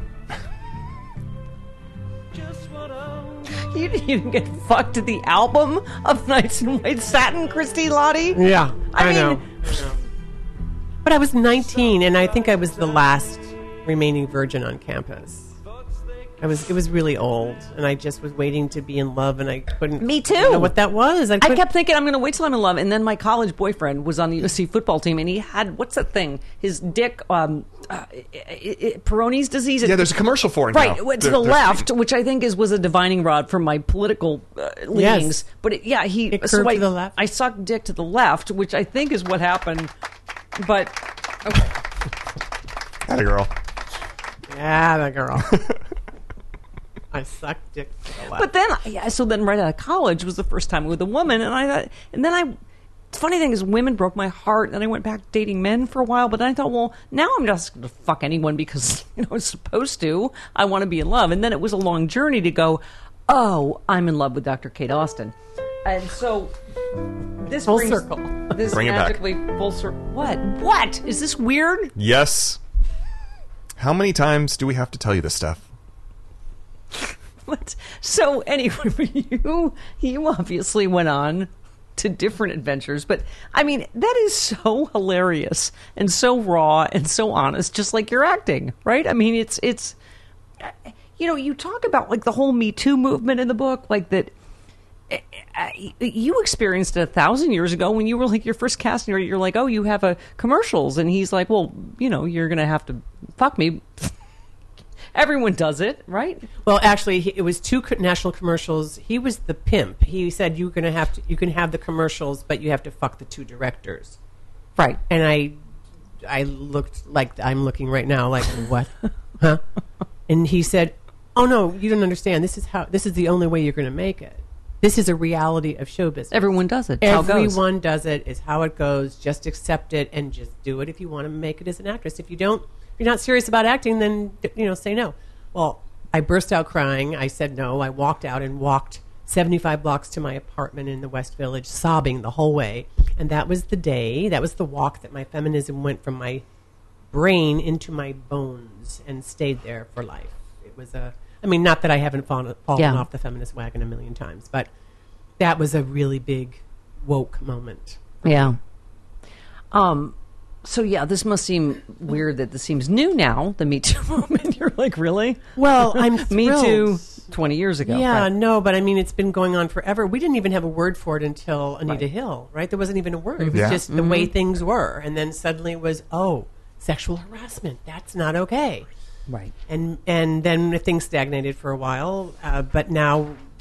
you didn't even get fucked to the album of Nights in White Satin, Christine Lottie. Yeah, I I, mean- know. But I was nineteen, and I think I was the last remaining virgin on campus. I was. It was really old, and I just was waiting to be in love, and I couldn't. Me too. know what that was. I, I couldn't- kept thinking I'm going to wait till I'm in love, and then my college boyfriend was on the U S C football team, and he had what's that thing? His dick, um, uh, it, it, Peyronie's disease. Yeah, there's a commercial for it right now. to There- the there's- left, which I think is was a divining rod for my political uh, leanings. But it, yeah, he It so curved I, to the left? I sucked dick to the left, which I think is what happened. But okay. Atta girl. Yeah, that girl. I sucked dick to the left. But then, yeah, so then right out of college was the first time with a woman, and I thought, and then I. The funny thing is, women broke my heart, and I went back dating men for a while. But then I thought, well, now I'm just going to fuck anyone because you know I'm supposed to. I want to be in love, and then it was a long journey to go. Oh, I'm in love with Doctor Kate Austin, and so this Full brings, circle. This Bring it back. magically full circle. What? What is this weird? Yes. How many times do we have to tell you this stuff? What? So anyway, you you obviously went on to different adventures, but I mean that is so hilarious and so raw and so honest, just like your acting, right? I mean, it's it's you know, you talk about like the whole Me Too movement in the book, like that. uh, You experienced it a thousand years ago when you were like your first casting. You're like, oh, you have a commercials, and he's like, well, you know, you're gonna have to fuck me. Everyone does it, right? Well, actually, he, it was two co- national commercials. He was the pimp. He said you're going to have to. You can have the commercials, but you have to fuck the two directors. Right. And I, I looked like I'm looking right now, like what, huh? And he said, "Oh no, you don't understand. This is how. This is the only way you're going to make it. This is a reality of show business. Everyone does it. It's how it goes. Everyone does it. Is how it goes. Just accept it and just do it if you want to make it as an actress. If you don't." If you're not serious about acting, then, you know, say no. Well, I burst out crying. I said no. I walked out and walked seventy-five blocks to my apartment in the West Village, sobbing the whole way. And that was the day, that was the walk that my feminism went from my brain into my bones and stayed there for life. It was a, I mean, not that I haven't fallen, fallen Yeah. off the feminist wagon a million times, but that was a really big woke moment. Yeah. Um. So yeah, this must seem weird that this seems new now. The Me Too movement. You're like, really? Well, I'm Me thrilled. Too. Twenty years ago. Yeah, right? no, but I mean, it's been going on forever. We didn't even have a word for it until Anita Hill, right? There wasn't even a word. It was Yeah. just the way things were. And then suddenly it was, oh, sexual harassment. That's not okay. Right. And and then things stagnated for a while. Uh, but now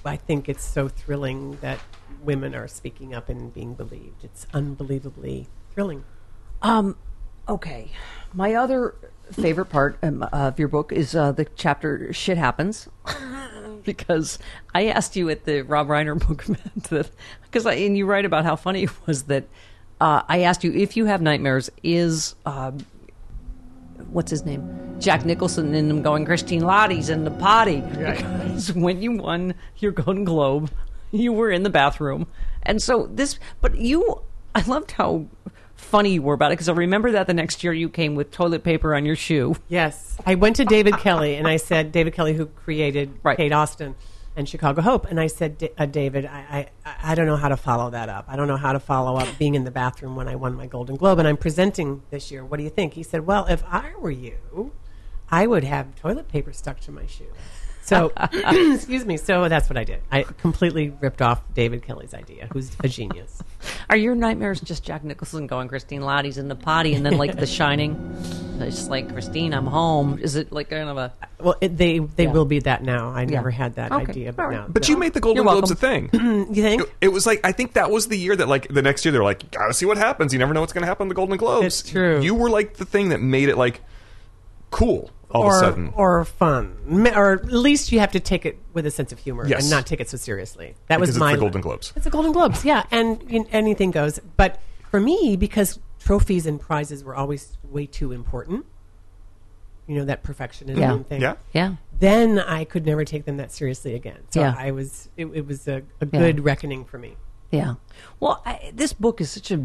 I think it's so thrilling that women are speaking up and being believed. It's unbelievably thrilling. Um, okay. My other favorite part um, of your book is uh, the chapter "Shit Happens," because I asked you at the Rob Reiner book event that because and you write about how funny it was that uh, I asked you if you have nightmares. Is uh, what's his name? Jack Nicholson in them going, Christine Lottie's in the potty. Because when you won your Golden Globe, you were in the bathroom. And so this, but you, I loved how funny you were about it, because I remember that the next year you came with toilet paper on your shoe. Yes. I went to David Kelly and I said, David Kelly, who created Right. Kate Austen and Chicago Hope. And I said, "Da- uh, David, I, I, I don't know how to follow that up. I don't know how to follow up being in the bathroom when I won my Golden Globe. And I'm presenting this year. What do you think? He said, well, if I were you, I would have toilet paper stuck to my shoe. So, excuse me. So that's what I did. I completely ripped off David Kelly's idea, who's a genius. Are your nightmares just Jack Nicholson going, Christine Lottie's in the potty, and then like The Shining? It's just like, Christine, I'm home. Is it like kind of a... Well, it, they they Yeah. will be that now. I never Yeah. had that Okay. idea, but All right. now. But you made the Golden You're Globes a thing. You think? It, it was like, I think that was the year that, like, the next year they were like, gotta see what happens. You never know what's going to happen in the Golden Globes. It's true. You were like the thing that made it, like, cool all or, of a sudden. or fun, Me- or at least you have to take it with a sense of humor Yes. and not take it so seriously. That Because was it's my the Golden Globes. It's the Golden Globes, yeah, and you know, anything goes. But for me, because trophies and prizes were always way too important, you know, that perfectionism Yeah. thing. Yeah. Yeah. Then I could never take them that seriously again. So Yeah. I was, it, it was a, a Yeah. good reckoning for me. Yeah. Well, I, this book is such a,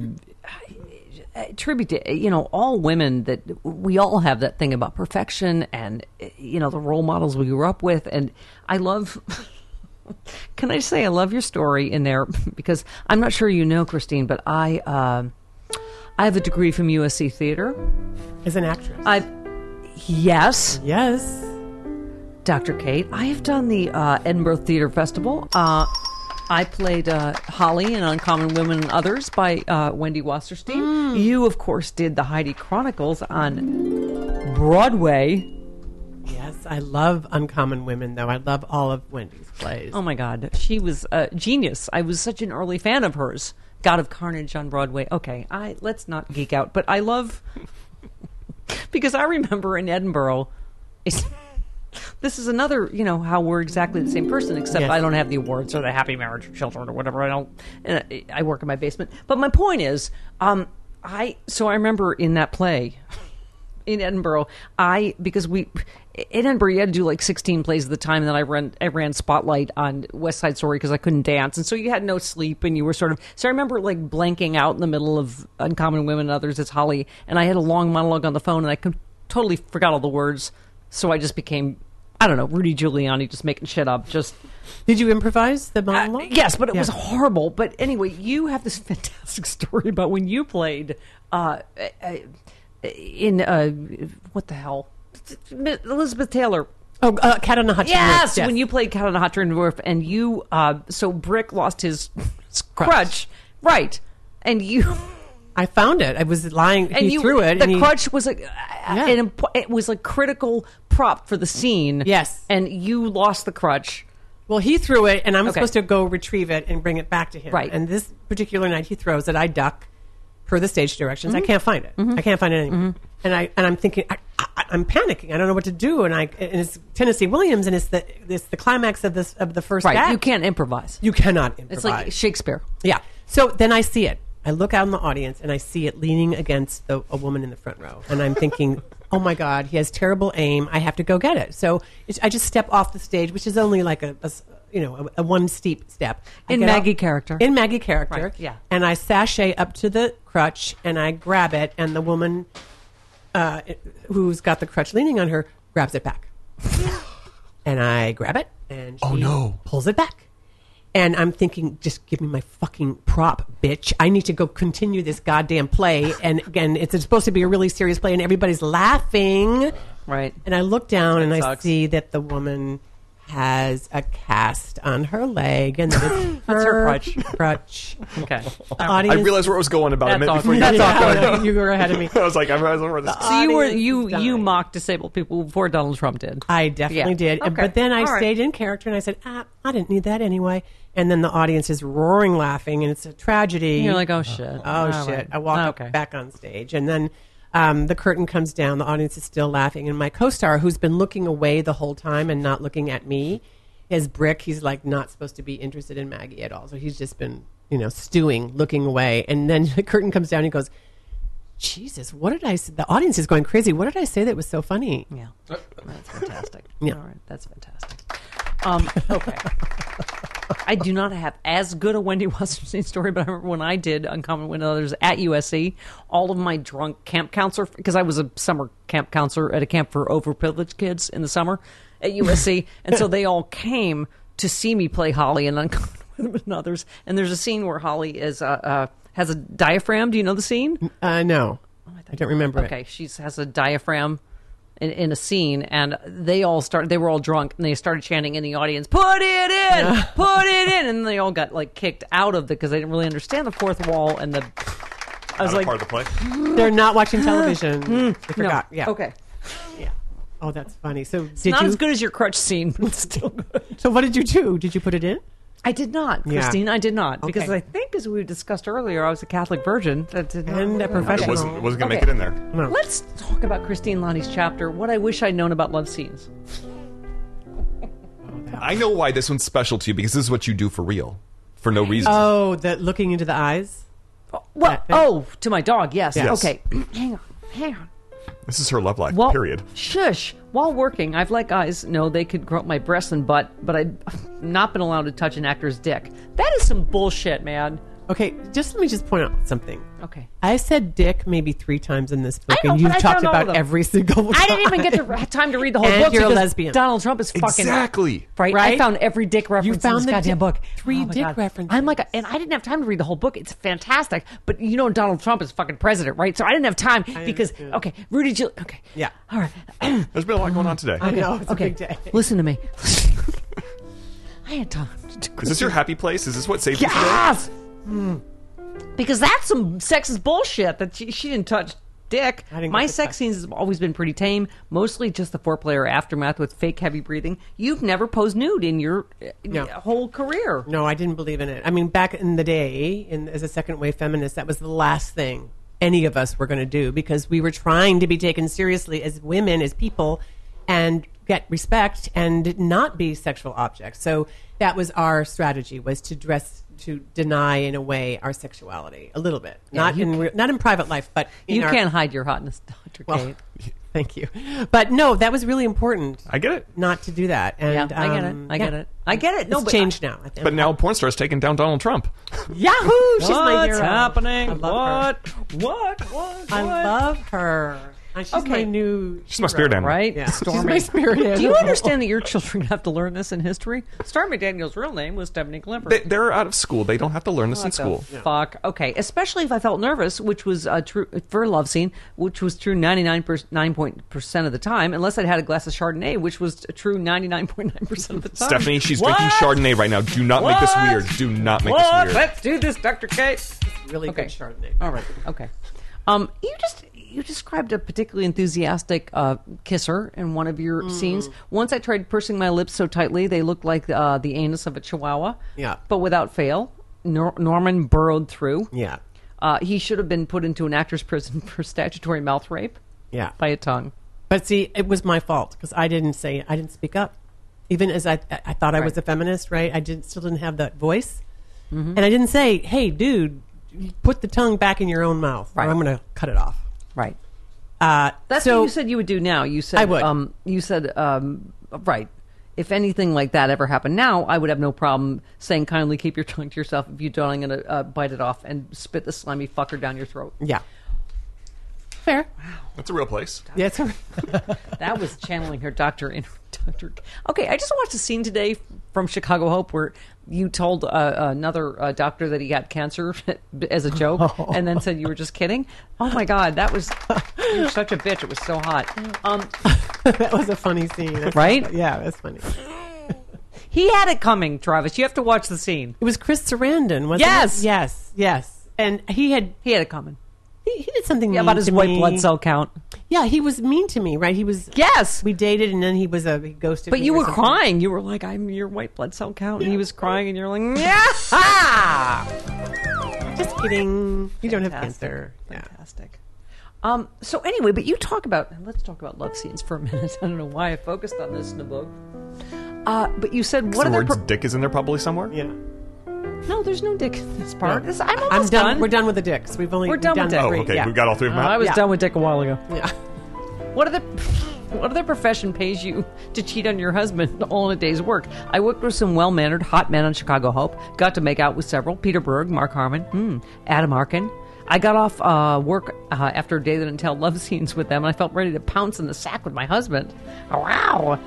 a tribute to, you know, all women, that we all have that thing about perfection and, you know, the role models we grew up with. And I love, can I say I love your story in there? Because I'm not sure you know, Christine, but I, uh, I have a degree from U S C Theater. As an actress. I, yes. yes. Doctor Kate. I have done the uh, Edinburgh Theatre Festival. Uh, I played uh, Holly in Uncommon Women and Others by uh, Wendy Wasserstein. Mm. You, of course, did the Heidi Chronicles on Broadway. Yes, I love Uncommon Women, though. I love all of Wendy's plays. Oh, my God. She was a genius. I was such an early fan of hers. God of Carnage on Broadway. Okay, I let's not geek out. But I love... because I remember in Edinburgh... It's, this is another, you know, how we're exactly the same person, except Yes. I don't have the awards or the happy marriage of children or whatever. I don't, and I, I work in my basement. But my point is, um, I, so I remember in that play in Edinburgh, I, because we, in Edinburgh, you had to do like sixteen plays at the time, and then I ran, I ran Spotlight on West Side Story because I couldn't dance. And so you had no sleep, and you were sort of, so I remember like blanking out in the middle of Uncommon Women and Others as Holly, and I had a long monologue on the phone, and I could, totally forgot all the words. So I just became, I don't know, Rudy Giuliani, just making shit up. Just Did you improvise the uh, monologue? yes, but it Yeah. was horrible. But anyway, you have this fantastic story about when you played uh, uh, in uh, what the hell, Elizabeth Taylor. Oh, uh, Cat on a Hot Tin Yes, Roof, yes. when you played Cat on a Hot Tin Roof, and you, uh, so Brick lost his crutch, right? And you. I found it. I was lying. And he you, threw it. The and he, crutch was a, an imp- it was a critical prop for the scene. Yes. and you lost the crutch. Well, he threw it, and I'm Okay. supposed to go retrieve it and bring it back to him. Right. And this particular night, he throws it. I duck per the stage directions. Mm-hmm. I can't find it. I can't find it anymore. And I and I'm thinking, I, I, I'm panicking. I don't know what to do. And I and it's Tennessee Williams, and it's the it's the climax of this of the first Right, act. you can't improvise. You cannot improvise. It's like Shakespeare. Yeah. So then I see it. I look out in the audience and I see it leaning against the, a woman in the front row. And I'm thinking, oh my God, he has terrible aim. I have to go get it. So it's, I just step off the stage, which is only like a, a s- you know, a, a one steep step. I In get Maggie off- character. In Maggie character. Right, yeah. And I sashay up to the crutch and I grab it, and the woman uh, who's got the crutch leaning on her grabs it back. And I grab it, and she Oh, no. pulls it back. And I'm thinking, just give me my fucking prop, bitch. I need to go continue this goddamn play. And again, it's supposed to be a really serious play, and everybody's laughing. Right. And I look down and I sucks. see that the woman has a cast on her leg, and that it's That's her crutch. crutch. Okay. The I audience, realized where it was going about a That's minute awkward. before you That's got awkward. you were ahead of me. I was like, I realized where this. So you were audience you died. you mocked disabled people before Donald Trump did. I definitely Yeah. did. Okay. But then I All right. stayed in character, and I said, ah, I didn't need that anyway. And then the audience is roaring laughing, and it's a tragedy. You're like, oh shit. Oh, All shit. right. I walk Okay. up back on stage, and then um, the curtain comes down. The audience is still laughing. And my co-star, who's been looking away the whole time and not looking at me, is Brick. He's like not supposed to be interested in Maggie at all. So he's just been, you know, stewing, looking away. And then the curtain comes down and he goes, Jesus, what did I say? The audience is going crazy. What did I say that was so funny? Yeah. That's fantastic. Yeah. All right. That's fantastic. Um, okay. I do not have as good a Wendy Wasserstein story, but I remember when I did Uncommon with Others at U S C, all of my drunk camp counselor, because I was a summer camp counselor at a camp for overprivileged kids in the summer at U S C, and so they all came to see me play Holly in Uncommon with Others. And there's a scene where Holly is uh, uh, has a diaphragm. Do you know the scene? Uh, no, I don't remember Okay, it. she has a diaphragm in, in a scene, and they all started. They were all drunk, and they started chanting in the audience, "Put it in, put it in!" And they all got like kicked out of it because they didn't really understand the fourth wall and the. I was Not a like, part of the play. They're not watching television. They forgot. no. Yeah. Okay, Yeah. Oh, that's funny. So it's did not you? as good as your crutch scene, but it's still good. So what did you do? Did you put it in? I did not, Yeah. Christine. I did not because Okay. I think, as we discussed earlier, I was a Catholic virgin. That did not, And a It professional. wasn't, it wasn't going to Okay. make it in there. Let's talk about Christine Lonnie's chapter. What I wish I'd known about love scenes. I know why this one's special to you, because this is what you do for real, for no reason. Oh, the looking into the eyes. Well, That thing? oh, to my dog, yes. Yes. Okay, hang on, hang on. This is her love life, Well, period. Shush. While working, I've let guys know they could grow up my breasts and butt, but I've not been allowed to touch an actor's dick. That is some bullshit, man. Okay, just let me just point out something. Okay. I said dick maybe three times in this book, I know, and you've but I talked found all of about them. every single I didn't even time. get to have time to read the whole And book you're a because lesbian. Donald Trump is fucking Exactly. right. Right? I found every dick reference You in found this the goddamn dick- book. three Oh my dick God. references. I'm like, a, and I didn't have time to read the whole book. It's fantastic, but you know Donald Trump is fucking president, right? So I didn't have time because understand. okay, Rudy Giuliani. Okay, Yeah. all right. There's been a lot going on today. I know, it's okay, a big day. listen to me. I had time. To Is this your happy place? Is this what saved you today? Yes! Because that's some sexist bullshit that she, she didn't touch dick. I didn't My get to sex touch. scenes have always been pretty tame, mostly just the foreplay or aftermath with fake heavy breathing. You've never posed nude in your uh, No. whole career. No, I didn't believe in it. I mean, back in the day, in, as a second wave feminist, that was the last thing any of us were going to do because we were trying to be taken seriously as women, as people, and get respect and not be sexual objects. So that was our strategy: was to dress, to deny in a way our sexuality a little bit, not you in re- not in private life, but in You our, can't hide your hotness, Doctor Well, Kate. thank you, but no, that was really important. I get it. Not to do that. And, Yeah, I get it. um, I get yeah. it. I get it. No, it's but changed now. I think. But now porn stars taking down Donald Trump. Yahoo! She's my What's hero. happening? I love What? her. What? What? I What? love her. And she's Okay. my new. She's my spirit animal. Right? Yeah. Stormy. She's my spirit animal. Do you understand that your children have to learn this in history? Stormy Daniels' real name was Stephanie Glimmer. They, they're out of school. They don't have to learn this in What the school. Fuck. Okay. Especially if I felt nervous, which was uh, true for a love scene, which was true ninety-nine percent of the time, unless I'd had a glass of Chardonnay, which was true ninety-nine point nine percent of the time. Stephanie, she's What? drinking Chardonnay right now. Do not make this What? weird. Do not make What? this weird. Let's do this, Doctor Kate. Really Okay. good Chardonnay. All right. Okay. Um, you just you described a particularly enthusiastic uh, kisser in one of your scenes. Once I tried pursing my lips so tightly they looked like uh, the anus of a chihuahua. Yeah. But without fail, Nor- Norman burrowed through. Yeah. Uh, he should have been put into an actor's prison for statutory mouth rape Yeah. by a tongue. But see, it was my fault because I didn't say, I didn't speak up. Even as I, I thought I was Right. a feminist, right? I didn't, still didn't have that voice. And I didn't say, hey, dude, put the tongue back in your own mouth Right. or I'm going to cut it off. Right. Uh, That's so, what you said you would do now. You said I would. Um, you said um, right. If anything like that ever happened now, I would have no problem saying, "Kindly keep your tongue to yourself. If you don't, I'm going to uh, bite it off and spit the slimy fucker down your throat." Yeah. Fair. That's a real place. Yeah, it's all right. That was channeling her doctor in Doctor. Okay, I just watched a scene today from Chicago Hope where you told uh, another uh, doctor that he got cancer as a joke, and then said you were just kidding. Oh my God, that was you're such a bitch. It was so hot. Um, That was a funny scene. That's- Right? Yeah, that's funny. He had it coming, Travis. You have to watch the scene. It was Chris Sarandon, wasn't Yes. it? Yes, yes. And he had He had it coming. he, he did something Yeah, mean about his to white me. blood cell count. Yeah, he was mean to me, right? He was. Yes. We dated, and then he was a he ghosted. But me you or were something. crying. You were like, I'm your white blood cell count. And he was crying, and you're like, yeah. Just kidding. You don't have Fantastic. cancer. Yeah. Fantastic. Um, so anyway, but you talk about, let's talk about love scenes for a minute. I don't know why I focused on this in the book. Uh, but you said, what the are the... words Pro- dick is in there probably somewhere? Yeah. no, there's no dick in this part. No. This, I'm almost I'm done. done. We're done with the dicks. We've only We're done with the dick. Oh, three. okay. Yeah. We got all three of them Uh, out? I was Yeah. done with dick a while ago. Yeah. What other, what other profession pays you to cheat on your husband all in a day's work? I worked with some well-mannered hot men on Chicago Hope. Got to make out with several. Peter Berg, Mark Harmon, hmm, Adam Arkin. I got off uh, work uh, after a day that didn't tell love scenes with them, and I felt ready to pounce in the sack with my husband. Oh, wow.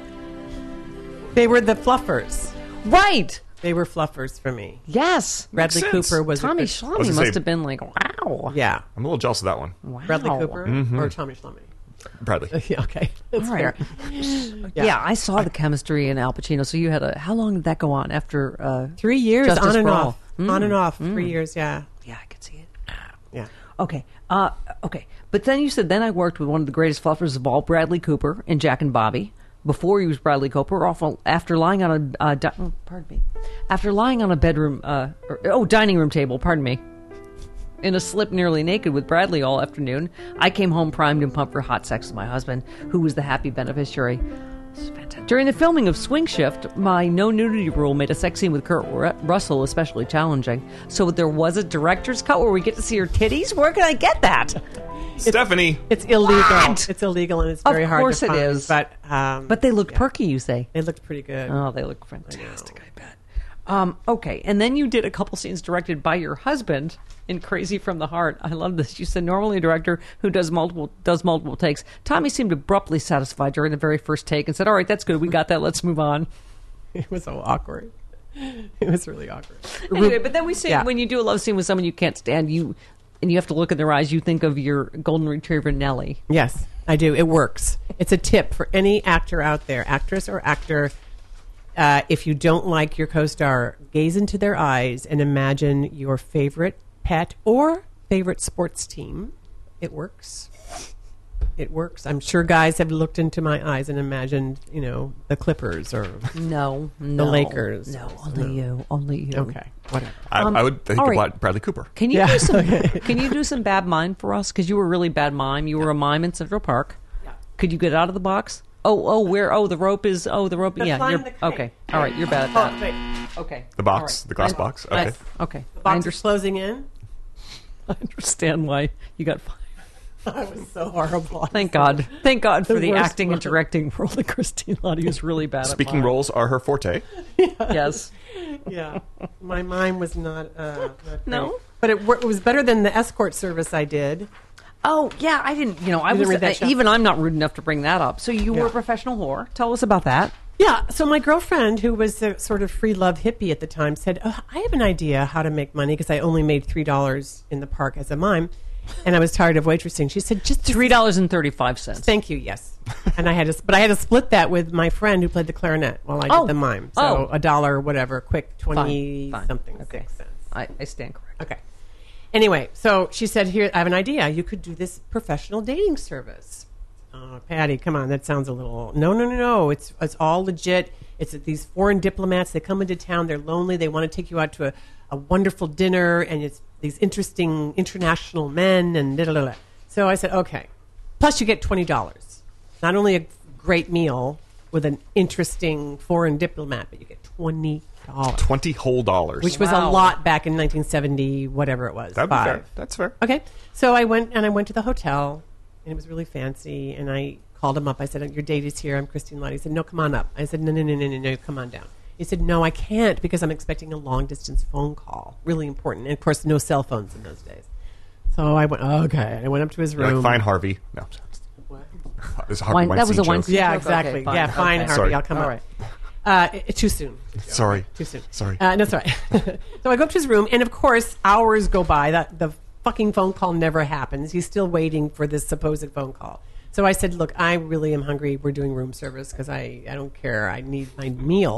They were the fluffers. Right. They were fluffers for me. Yes. Bradley sense. Cooper was a Tommy good- Schlamme was must gonna say- have been like, wow. Yeah. I'm a little jealous of that one. Wow. Bradley Cooper Mm-hmm. or Tommy Schlamme. Bradley. Yeah, okay. That's All right. fair. Yeah. I saw the chemistry in Al Pacino. So you had a, how long did that go on after? Uh, Three years Justice on and for All? off. On and off. Three years, yeah. yeah, I could see it. Yeah. Okay. Uh, okay. But then you said, then I worked with one of the greatest fluffers of all, Bradley Cooper, in Jack and Bobby. Before he was Bradley Cooper, awful, after lying on a, uh, di- oh, pardon me, after lying on a bedroom, uh, or, oh, dining room table, pardon me, in a slip nearly naked with Bradley all afternoon, I came home primed and pumped for hot sex with my husband, who was the happy beneficiary. This is fantastic. During the filming of Swing Shift, my no nudity rule made a sex scene with Kurt Ru- Russell especially challenging. So there was a director's cut where we get to see her titties? Where can I get that? Stephanie. It's illegal. What? It's illegal, and it's Of very hard course to it find. is. But, um, But they looked perky, you say? they looked pretty good. Oh, they look fantastic, I, bet. Um, okay, and then you did a couple scenes directed by your husband in Crazy from the Heart. I love this. You said normally a director who does multiple does multiple takes. Tommy seemed abruptly satisfied during the very first take and said, all right, that's good. We got that. Let's move on. It was so awkward. It was really awkward. Anyway, but then we say Yeah. when you do a love scene with someone you can't stand, you and you have to look in their eyes, you think of your golden retriever, Nellie. Yes, I do. It works. It's a tip for any actor out there, actress or actor. Uh, if you don't like your co-star, gaze into their eyes and imagine your favorite pet or favorite sports team. It works. It works. I'm sure guys have looked into my eyes and imagined, you know, the Clippers or No, no. Lakers. No, only you. Only you. okay, whatever. I, Um, I would think all of right. Brad- Bradley Cooper. Can you Yeah, do some? okay. Can you do some bad mime for us? Because you were a really bad mime. You were a mime in Central Park. Yeah. Could you get out of the box? Oh, oh, where? Oh, the rope is. Oh, the rope. The yeah, climb you're the crate. okay. All right, you're bad at Oh, that. wait. Okay. The box, All the glass I- box. I- Okay. okay. The I, box under- is closing in. I understand why you got fired. I was so horrible. Thank God. Thank God for The the worst acting one. and directing role that Christine Lottie is really bad at. Speaking mime. roles are her forte. Yes. Yeah, my mime was not. Uh, not great. No? but it, wor- it was better than the escort service I did. Oh yeah, I didn't. You know, I You didn't was read that uh, show? even. I'm not rude enough to bring that up. So you were Yeah. a professional whore. Tell us about that. Yeah, so my girlfriend, who was a sort of free love hippie at the time, said, oh, I have an idea how to make money because I only made three dollars in the park as a mime, and I was tired of waitressing. She said, just Three dollars and thirty-five cents. Thank you, yes. And I had to, but I had to split that with my friend who played the clarinet while I Oh. did the mime. So Oh. a dollar, whatever, quick, twenty Fine, fine. something, Okay. six cents. I, I stand correct. Okay. Anyway, so she said, here, I have an idea. You could do this professional dating service. Oh, Patty, come on. That sounds a little... No, no, no, no. It's, it's all legit. It's these foreign diplomats. They come into town. They're lonely. They want to take you out to a, a wonderful dinner. And it's these interesting international men and da da da. So I said, okay. Plus you get twenty dollars. Not only a great meal with an interesting foreign diplomat, but you get twenty dollars. Twenty whole dollars. Which was Wow. a lot back in nineteen seventy, whatever it was. That'd be five. fair. That's fair. Okay. So I went and I went to the hotel, and it was really fancy. And I called him up. I said, "Your date is here. I'm Christine Lottie." He said, "No, come on up." I said, "No, no, no, no, no, no, come on down." He said, "No, I can't because I'm expecting a long distance phone call. Really important." And of course, no cell phones in those days. So I went, okay. And I went up to his You're room. like, fine, Harvey. No. What? This is Harvey Wine- that was a Weinstein joke. Weinstein- Yeah, joke? exactly. Okay, fine. Yeah, fine, Okay. Harvey. Sorry. I'll come All up. right. Uh, it- too soon. Sorry. Too soon. Sorry. Uh, no, sorry. So I go up to his room, and of course, hours go by. That the fucking phone call never happens. He's still waiting for this supposed phone call. So I said, "Look, I really am hungry. We're doing room service because I, I don't care. I need my meal."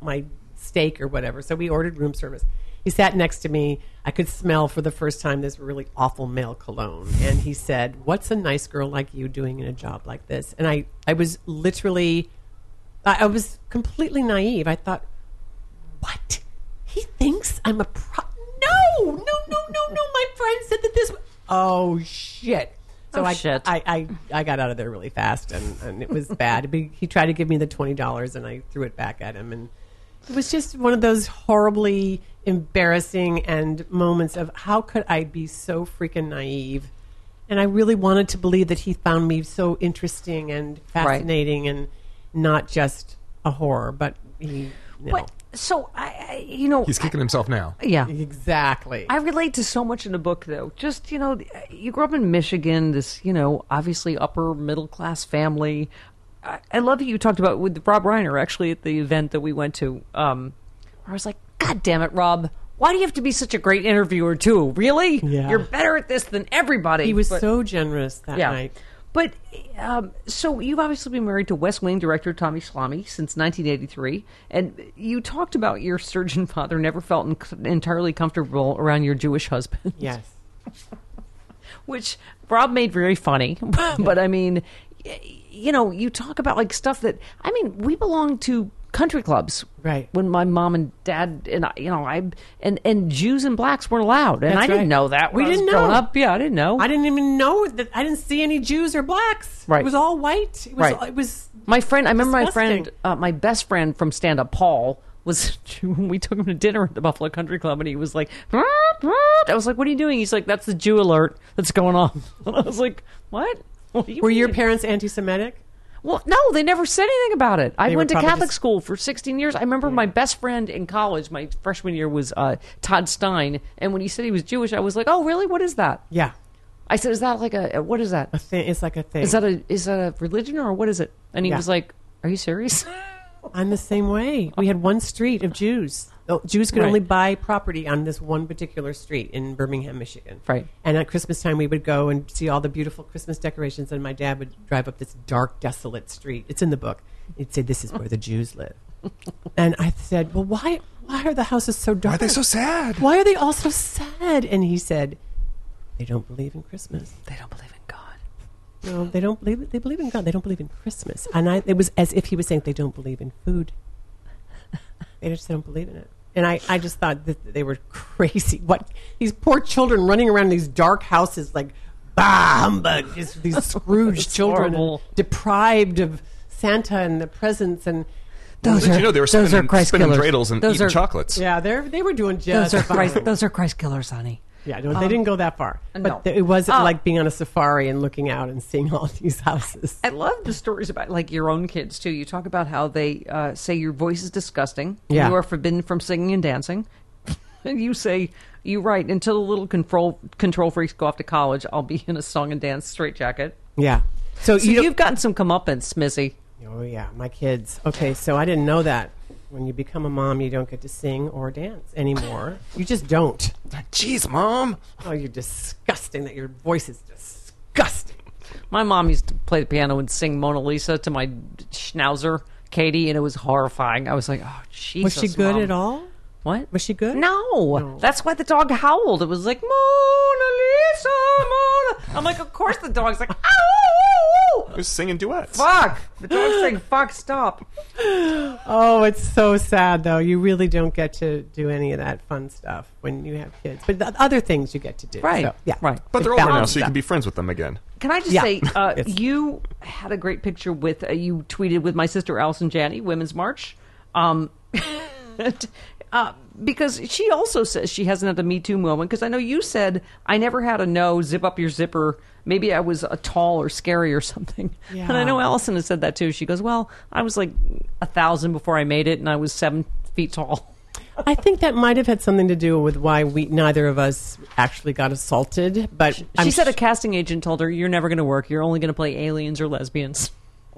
my steak or whatever. So we ordered room service. He sat next to me. I could smell for the first time this really awful male cologne. And he said, "What's a nice girl like you doing in a job like this?" And I, I was literally, I, I was completely naive. I thought, what? He thinks I'm a pro? No, no, no, no, no. My friend said that this. Oh shit! So Oh, I, shit. I, I, I got out of there really fast, and, and it was bad. He tried to give me the twenty dollars, and I threw it back at him, and it was just one of those horribly embarrassing and moments of how could I be so freaking naive. And I really wanted to believe that he found me so interesting and fascinating and not just a horror, but he, no. But, so, I, I, you know... He's kicking himself now. Yeah. Exactly. I relate to so much in the book, though. Just, you know, you grew up in Michigan, this, you know, obviously upper middle class family. I, I love that you talked about with Rob Reiner, actually, at the event that we went to. Um, where I was like, God damn it, Rob. Why do you have to be such a great interviewer, too? Really? Yeah. You're better at this than everybody. He was But- so generous that yeah. night. But, um, so you've obviously been married to West Wing director Tommy Schlamme since nineteen eighty-three, and you talked about your surgeon father never felt en- entirely comfortable around your Jewish husband. Yes. Which Rob made very funny. But, I mean, y- you know, you talk about, like, stuff that, I mean, we belong to country clubs. Right. When my mom and dad and I, you know, I, and, and Jews and blacks weren't allowed. And That's I didn't right. know that when We I was didn't growing know. up. Yeah, I didn't know. I didn't even know that. I didn't see any Jews or blacks. Right. It was all white. It was, Right. It was My friend, I remember my disgusting. friend, uh, my best friend from stand up, Paul, was when we took him to dinner at the Buffalo Country Club, and he was like, "Brrrt, brrrt." I was like, "What are you doing?" He's like, "That's the Jew alert that's going on." And I was like, "What?" What do you Were your mean? parents anti-Semitic? Well, no, they never said anything about it. I They were went to probably Catholic just- school for sixteen years. I remember my best friend in college, my freshman year, was uh, Todd Stein, and when he said he was Jewish, I was like, "Oh, really? What is that?" Yeah. I said, "Is that like a what is that? A thing. It's like a thing. Is that a is that a religion or what is it?" And he Yeah. was like, "Are you serious?" I'm the same way. We had one street of Jews. Oh, Jews could Right. only buy property on this one particular street in Birmingham, Michigan. Right. And at Christmas time, we would go and see all the beautiful Christmas decorations, and my dad would drive up this dark, desolate street. It's in the book. He'd say, "This is where the Jews live." And I said, "Well, why, why are the houses so dark? Why are they so sad? Why are they all so sad?" And he said, "They don't believe in Christmas. They don't believe in God. No, they don't believe it. They believe in God. They don't believe in Christmas." And I, it was as if he was saying, "They don't believe in food. They just don't believe in it." And I, I just thought that they were crazy. What these poor children running around these dark houses like, bah, humbug, just these Scrooge children, horrible. and deprived of Santa and the presents. And Those Did you know they were those spinning, are Christ spinning killers. dreidels and Those eating are- chocolates? yeah, they they were doing just Those are fine. Christ, those are Christ killers, honey. Yeah, no, they didn't go that far. But no. th- it wasn't Oh. like being on a safari and looking out and seeing all these houses. I love the stories about like your own kids too. You talk about how they uh, say your voice is disgusting. Yeah. You are forbidden from singing and dancing. And you say, you write, until the little control control freaks go off to college, I'll be in a song and dance straitjacket. Yeah. So, So you don't- you've gotten some comeuppance, Smizzy. Oh yeah, my kids. Okay, so I didn't know that. When you become a mom, you don't get to sing or dance anymore. You just don't. Jeez, Mom. Oh, you're disgusting. That your voice is disgusting. My mom used to play the piano and sing Mona Lisa to my schnauzer, Katie, and it was horrifying. I was like, oh, Jesus, Was she good Mom. at all? What? Was she good? No. No. That's why the dog howled. It was like, Mona Lisa, Mona. I'm like, of course the dog's like, ow, He was singing duets. fuck. The dog's saying, fuck, stop. Oh, it's so sad though. You really don't get to do any of that fun stuff when you have kids. But the other things you get to do. Right, So, yeah. right. But they're It's older now, balanced so you stuff. can be friends with them again. Can I just Yeah. say, uh, It's- you had a great picture with, uh, you tweeted with my sister Allison Janney, Women's March. Um, uh, because she also says she hasn't had a Me Too moment. Because I know you said, I never had a no, zip up your zipper. Maybe I was uh, tall or scary or something. Yeah. And I know Allison has said that too. She goes, well, I was like a thousand before I made it, and I was seven feet tall. I think that might have had something to do with why we neither of us actually got assaulted. But She I'm said a sh- casting agent told her, you're never going to work. You're only going to play aliens or lesbians.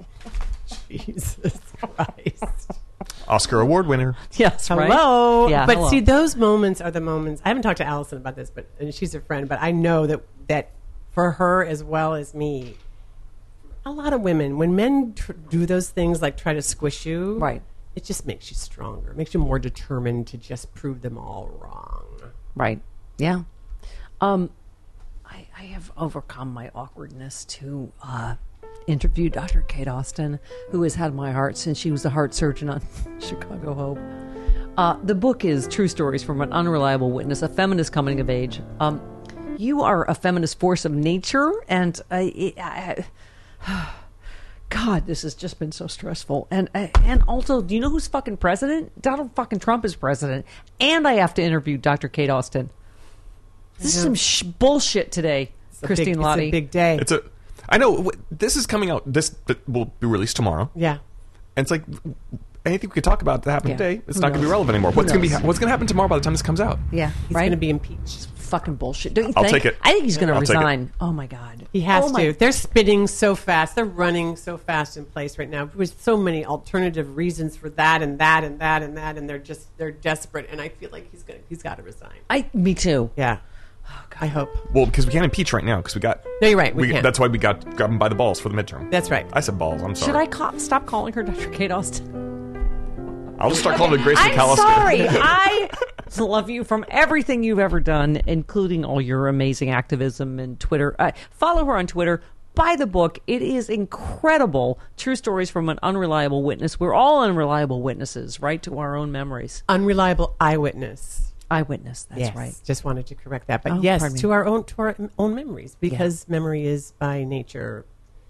Jesus Christ. Oscar award winner. Yes, right? Hello. Yeah, but hello. see, those moments are the moments. I haven't talked to Allison about this, but and she's a friend. But I know that that for her as well as me, a lot of women, when men tr- do those things like try to squish you, Right. it just makes you stronger. It makes you more determined to just prove them all wrong. Right. Yeah. Um, I, I have overcome my awkwardness to uh, interview Doctor Kate Austin, who has had my heart since she was a heart surgeon on Chicago Hope. Uh, the book is True Stories from an Unreliable Witness, a feminist coming of age. Um, you are a feminist force of nature, and I, I, I, God, this has just been so stressful. And and also, do you know who's fucking president? Donald fucking Trump is president, and I have to interview Doctor Kate Austin. This is some sh- bullshit today, It's a Christine big, Lottie. It's a big day. It's a. I know w- this is coming out. This will be released tomorrow. yeah. And it's like anything we could talk about that happened Yeah. today. It's Who not going to be knows? relevant anymore. Who What's going to be knows? ha- What's going to happen tomorrow by the time this comes out? Yeah, He's right. going to be impeached. Fucking bullshit. Don't you I'll think? take it. I think he's going to I'll take it. resign. Oh my god. He has oh my- to. They're spinning so fast. They're running so fast in place right now. There's so many alternative reasons for that and that and that and that, and they're just they're desperate. And I feel like he's going he's got to resign. I. Me too. Yeah. I hope. Well, because we can't impeach right now because we got. No, you're right. We can't. That's why we got got him by the balls for the midterm. That's right. I said balls. I'm sorry. Should I call, stop calling her Doctor Kate Austin? I'll just start calling her Grace I'm McAllister. sorry. I love you from everything you've ever done, including all your amazing activism and Twitter. Uh, follow her on Twitter. Buy the book. It is incredible. True Stories from an Unreliable Witness. We're all unreliable witnesses, right, to our own memories. Unreliable eyewitness. Eyewitness. That's yes. right. Just wanted to correct that. But Oh, yes, pardon me. to our own to our own memories, because memory is by nature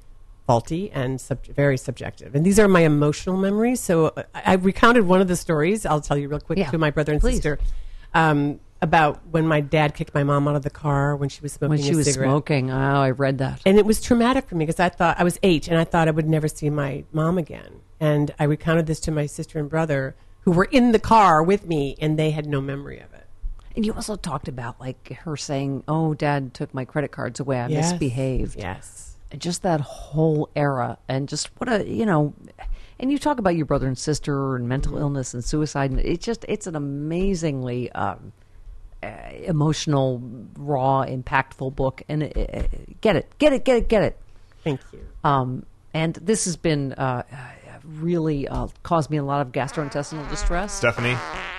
faulty and sub- very subjective. And these are my emotional memories. So uh, I, I recounted one of the stories. I'll tell you real quick Yeah. to my brother and Please. sister um, about when my dad kicked my mom out of the car when she was smoking When she a was cigarette. smoking. Oh, I read that. And it was traumatic for me because I thought I was eight and I thought I would never see my mom again. And I recounted this to my sister and brother who were in the car with me and they had no memory of it. And you also talked about like her saying, "Oh, Dad took my credit cards away. I Yes. misbehaved." Yes. And just that whole era, and just what a you know. And you talk about your brother and sister and mental illness and suicide, and it's just it's an amazingly um, uh, emotional, raw, impactful book. And uh, uh, get it, get it, get it, get it. Thank you. Um, and this has been uh, uh, really uh, caused me a lot of gastrointestinal distress. Stephanie.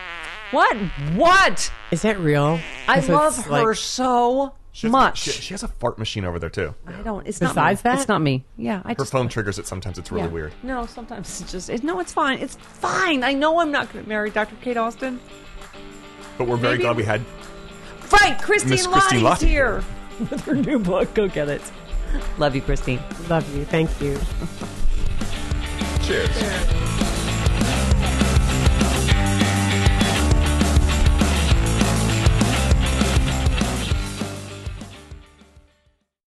What? What? Is that real? I 'Cause love it's her like- so She has, much. She, she has a fart machine over there too. I don't. It's Besides not me. that? It's not me. Yeah, I Her just. phone triggers it sometimes. It's really yeah. weird. No, sometimes it's just. It, no, it's fine. It's fine. I know I'm not going to marry Doctor Kate Austin. But we're very Maybe- glad we had. Right, Christine Miss Christine Lottie's Lottie. here with her new book. Go get it. Love you, Christine. Love you. Thank you. Cheers.